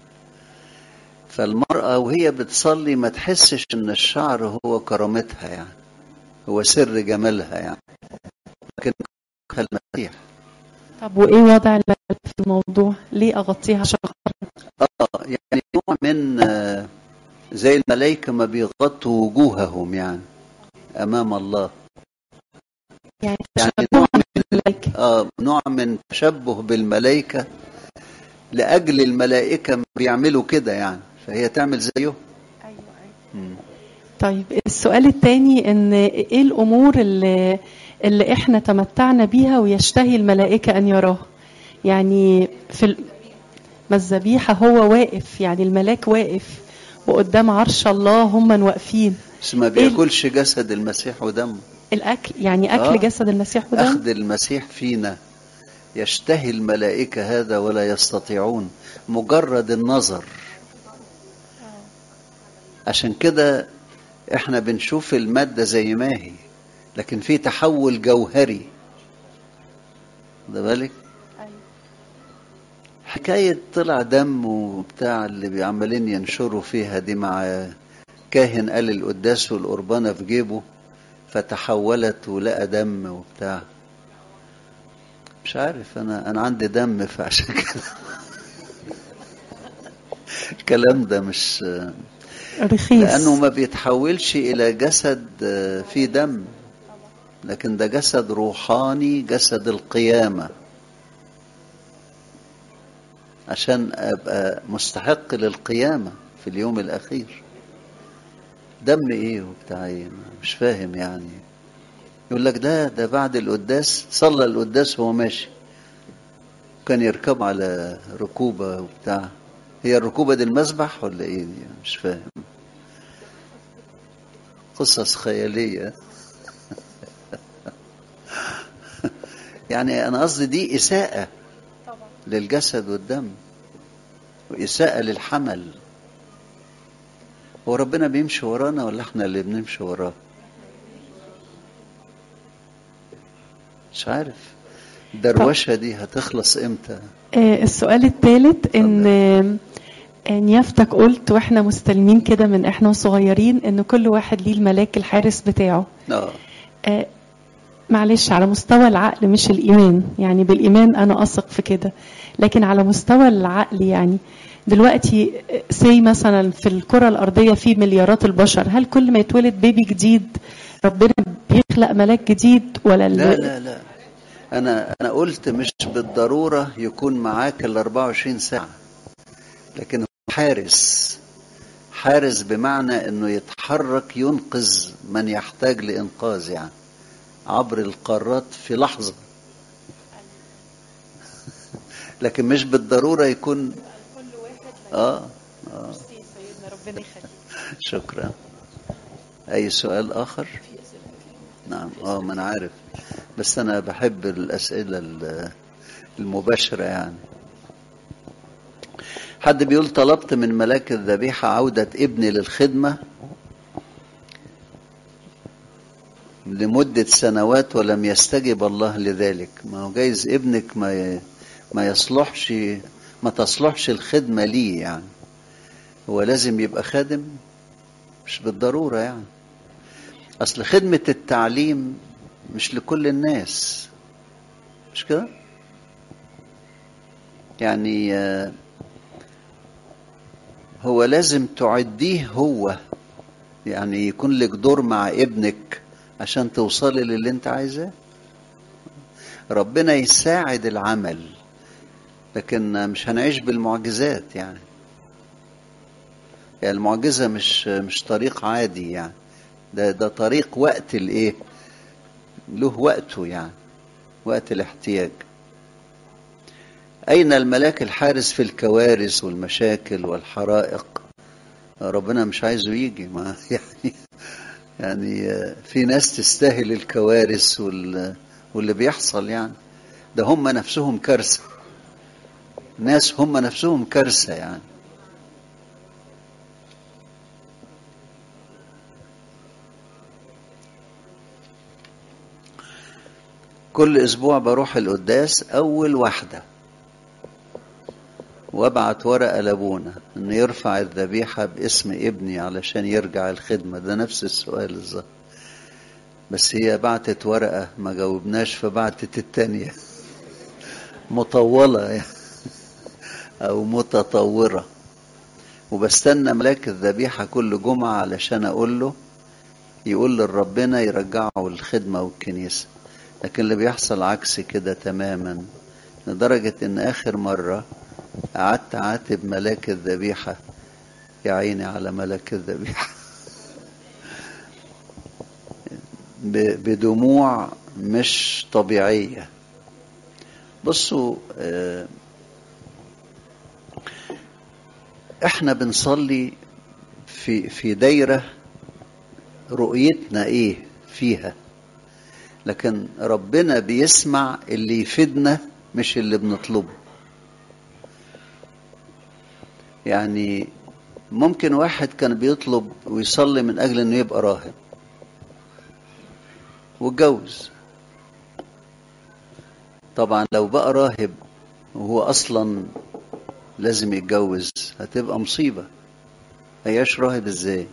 فالمرأة وهي بتصلي ما تحسش ان الشعر هو كرامتها يعني، هو سر جمالها يعني، لكن المسيح. طب وإيه وضع الملائكة في الموضوع؟ ليه أغطيها شعرها؟ اه يعني نوع من آه، زي الملائكة ما بيغطوا وجوههم يعني امام الله، يعني يعني تشبهها نوع من بالملائكة. اه نوع من تشبه بالملائكة، لأجل الملائكة بيعملوا كده يعني، فهي تعمل زيه. أيوة أيوة. مم. طيب السؤال الثاني، ان ايه الامور اللي, اللي احنا تمتعنا بيها ويشتهي الملائكة ان يراها؟ يعني في ال- ما الذبيحة هو واقف، يعني الملاك واقف وقدام عرش الله هم واقفين. بس ما ايه ال- بياكلش جسد المسيح ودمه. الاكل، يعني اكل اه جسد المسيح وده؟ أخذ المسيح فينا يشتهي الملائكة هذا ولا يستطيعون، مجرد النظر. عشان كده احنا بنشوف المادة زي ما هي، لكن في تحول جوهري. ده بالك حكاية طلع دم وبتاع اللي بيعملين ينشروا فيها دي، مع كاهن قال القداس والقربانة في جيبه فتحولت ولقى دم وبتاع. مش عارف، انا انا عندي دم فعشان كده الكلام ده مش، لانه رخيص. ما بيتحولش الى جسد فيه دم، لكن ده جسد روحاني، جسد القيامة، عشان ابقى مستحق للقيامة في اليوم الاخير. دم ايه وبتاع ايه؟ مش فاهم يعني. يقول لك ده ده بعد القداس صلى القداس وهو ماشي، كان يركب على ركوبة وبتاع. هي الركوبة دي المسبح ولا ايه دي؟ مش فاهم. قصص خيالية يعني. انا قصدي دي اساءة للجسد والدم، واساءة للحمل. هو ربنا بيمشي ورانا ولا احنا اللي بنمشي وراه؟ مش عارف. طب الدروشة دي هتخلص امتى؟ آه، السؤال الثالث، ان اتفضل. ان يافتك قلت واحنا مستلمين كده من احنا صغيرين ان كل واحد ليه الملاك الحارس بتاعه. اه آه، معلش، على مستوى العقل مش الإيمان، يعني بالإيمان أنا أثق في كده، لكن على مستوى العقل يعني دلوقتي سي مثلا في الكرة الأرضية في مليارات البشر، هل كل ما يتولد بيبي جديد ربنا بيخلق ملاك جديد ولا لا ال... لا لا، انا انا قلت مش بالضرورة يكون معاك ال أربعة وعشرين ساعة، لكن هو حارس. حارس بمعنى انه يتحرك ينقذ من يحتاج لانقاذ يعني، عبر القارات في لحظة. لكن مش بالضرورة يكون. اه اه ربنا يخليك. شكرا. اي سؤال اخر؟ في اسئله. نعم اه ما انا عارف. بس أنا بحب الأسئلة المباشرة يعني. حد بيقول طلبت من ملاك الذبيحة عودة ابني للخدمة لمدة سنوات ولم يستجب الله لذلك. ما هو جايز ابنك ما ما يصلحش، ما تصلحش الخدمة ليه يعني. هو لازم يبقى خادم؟ مش بالضرورة يعني. أصل خدمة التعليم مش لكل الناس، مش كده؟ يعني هو لازم تعديه هو، يعني يكون لك دور مع ابنك عشان توصلي للي انت عايزاه. ربنا يساعد العمل، لكن مش هنعيش بالمعجزات يعني. يعني المعجزة مش مش طريق عادي يعني، ده ده طريق وقت الايه، له وقته يعني، وقت الاحتياج. أين الملاك الحارس في الكوارث والمشاكل والحرائق؟ ربنا مش عايزه يجي ما يعني. يعني في ناس تستاهل الكوارث واللي بيحصل يعني، ده هم نفسهم كارثة، ناس هم نفسهم كارثة يعني. كل أسبوع بروح القداس أول واحدة وابعت ورقة لابونا إنه يرفع الذبيحة باسم ابني علشان يرجع الخدمة. ده نفس السؤال الظاهر، بس هي بعتت ورقة ما جاوبناش فبعتت التانية مطولة يعني أو متطورة. وبستنى ملاك الذبيحة كل جمعة علشان أقول له، يقول لربنا يرجعه الخدمة والكنيسة. لكن اللي بيحصل عكس كده تماما، لدرجة إن آخر مرة قعدت عاتب ملاك الذبيحة، يا عيني على ملاك الذبيحة بدموع مش طبيعية. بصوا، احنا بنصلي في في دايرة رؤيتنا ايه فيها، لكن ربنا بيسمع اللي يفيدنا مش اللي بنطلبه. يعني ممكن واحد كان بيطلب ويصلي من اجل انه يبقى راهب واتجوز. طبعا لو بقى راهب وهو اصلا لازم يتجوز هتبقى مصيبة. هياش راهب ازاي؟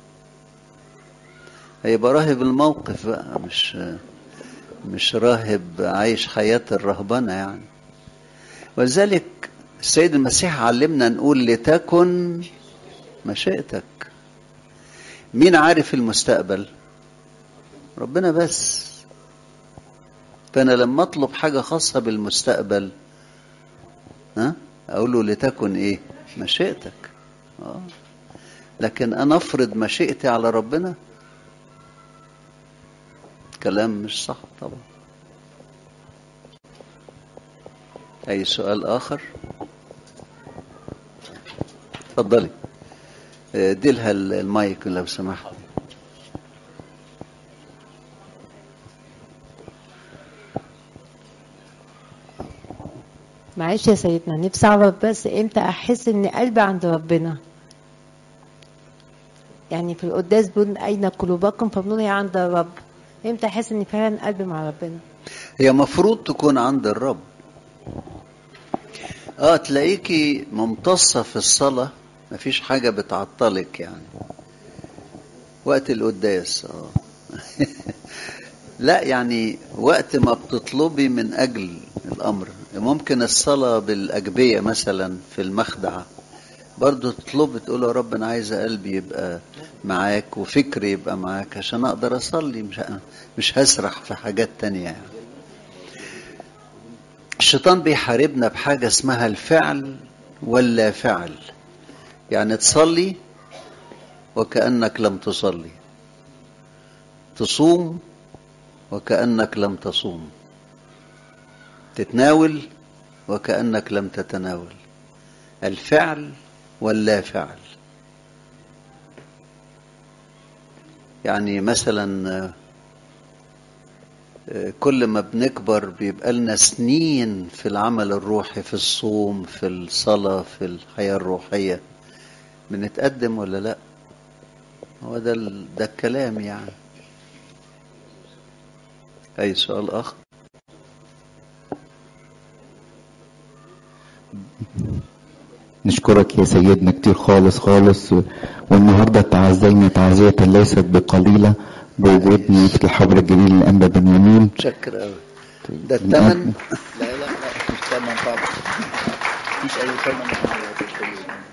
هيبقى راهب الموقف بقى، مش مش راهب عايش حياة الرهبنة يعني. ولذلك السيد المسيح علمنا نقول لتكن مشيئتك. مين عارف المستقبل؟ ربنا بس. فأنا لما أطلب حاجة خاصة بالمستقبل ها أقول له لتكن إيه؟ مشيئتك. آه. لكن أنا أفرض مشيئتي على ربنا، كلام مش صح طبعا. أي سؤال آخر؟ اتفضلي، اديلها المايك لو سمحت. معلش يا سيدنا، نفسي اعرف بس امتى احس ان قلبي عند ربنا. يعني في القداس بيقول اين قلوبكم فبنقول هي عند الرب. امتى احس ان فعلا قلبي مع ربنا؟ هي مفروض تكون عند الرب. اه تلاقيكي ممتصة في الصلاة، مفيش حاجة بتعطلك يعني وقت القداس. اه لا يعني وقت ما بتطلبي من أجل الأمر. ممكن الصلاة بالأجبية مثلا في المخدع برضو تطلب، تقول يا رب أنا عايزة قلبي يبقى معاك وفكري يبقى معاك عشان أقدر أصلي، مش مش هسرح في حاجات تانية يعني. الشيطان بيحاربنا بحاجة اسمها الفعل ولا فعل. يعني تصلي وكأنك لم تصلي، تصوم وكأنك لم تصوم، تتناول وكأنك لم تتناول. الفعل ولا فعل. يعني مثلا كل ما بنكبر بيبقى لنا سنين في العمل الروحي، في الصوم، في الصلاة، في الحياة الروحية. بنتقدم ولا لا؟ هو ده ال... ده الكلام يعني. أي سؤال آخر؟ نشكرك يا سيدنا كتير خالص خالص، والنهارده تعزينا تعزية ليست بقليلة بوجودنا في الحبر الجليل الأنبا بنيامين. شكرا أوي. ده الثمن؟ لا لا لا مفيش ثمن طبعا، مفيش أي ثمن.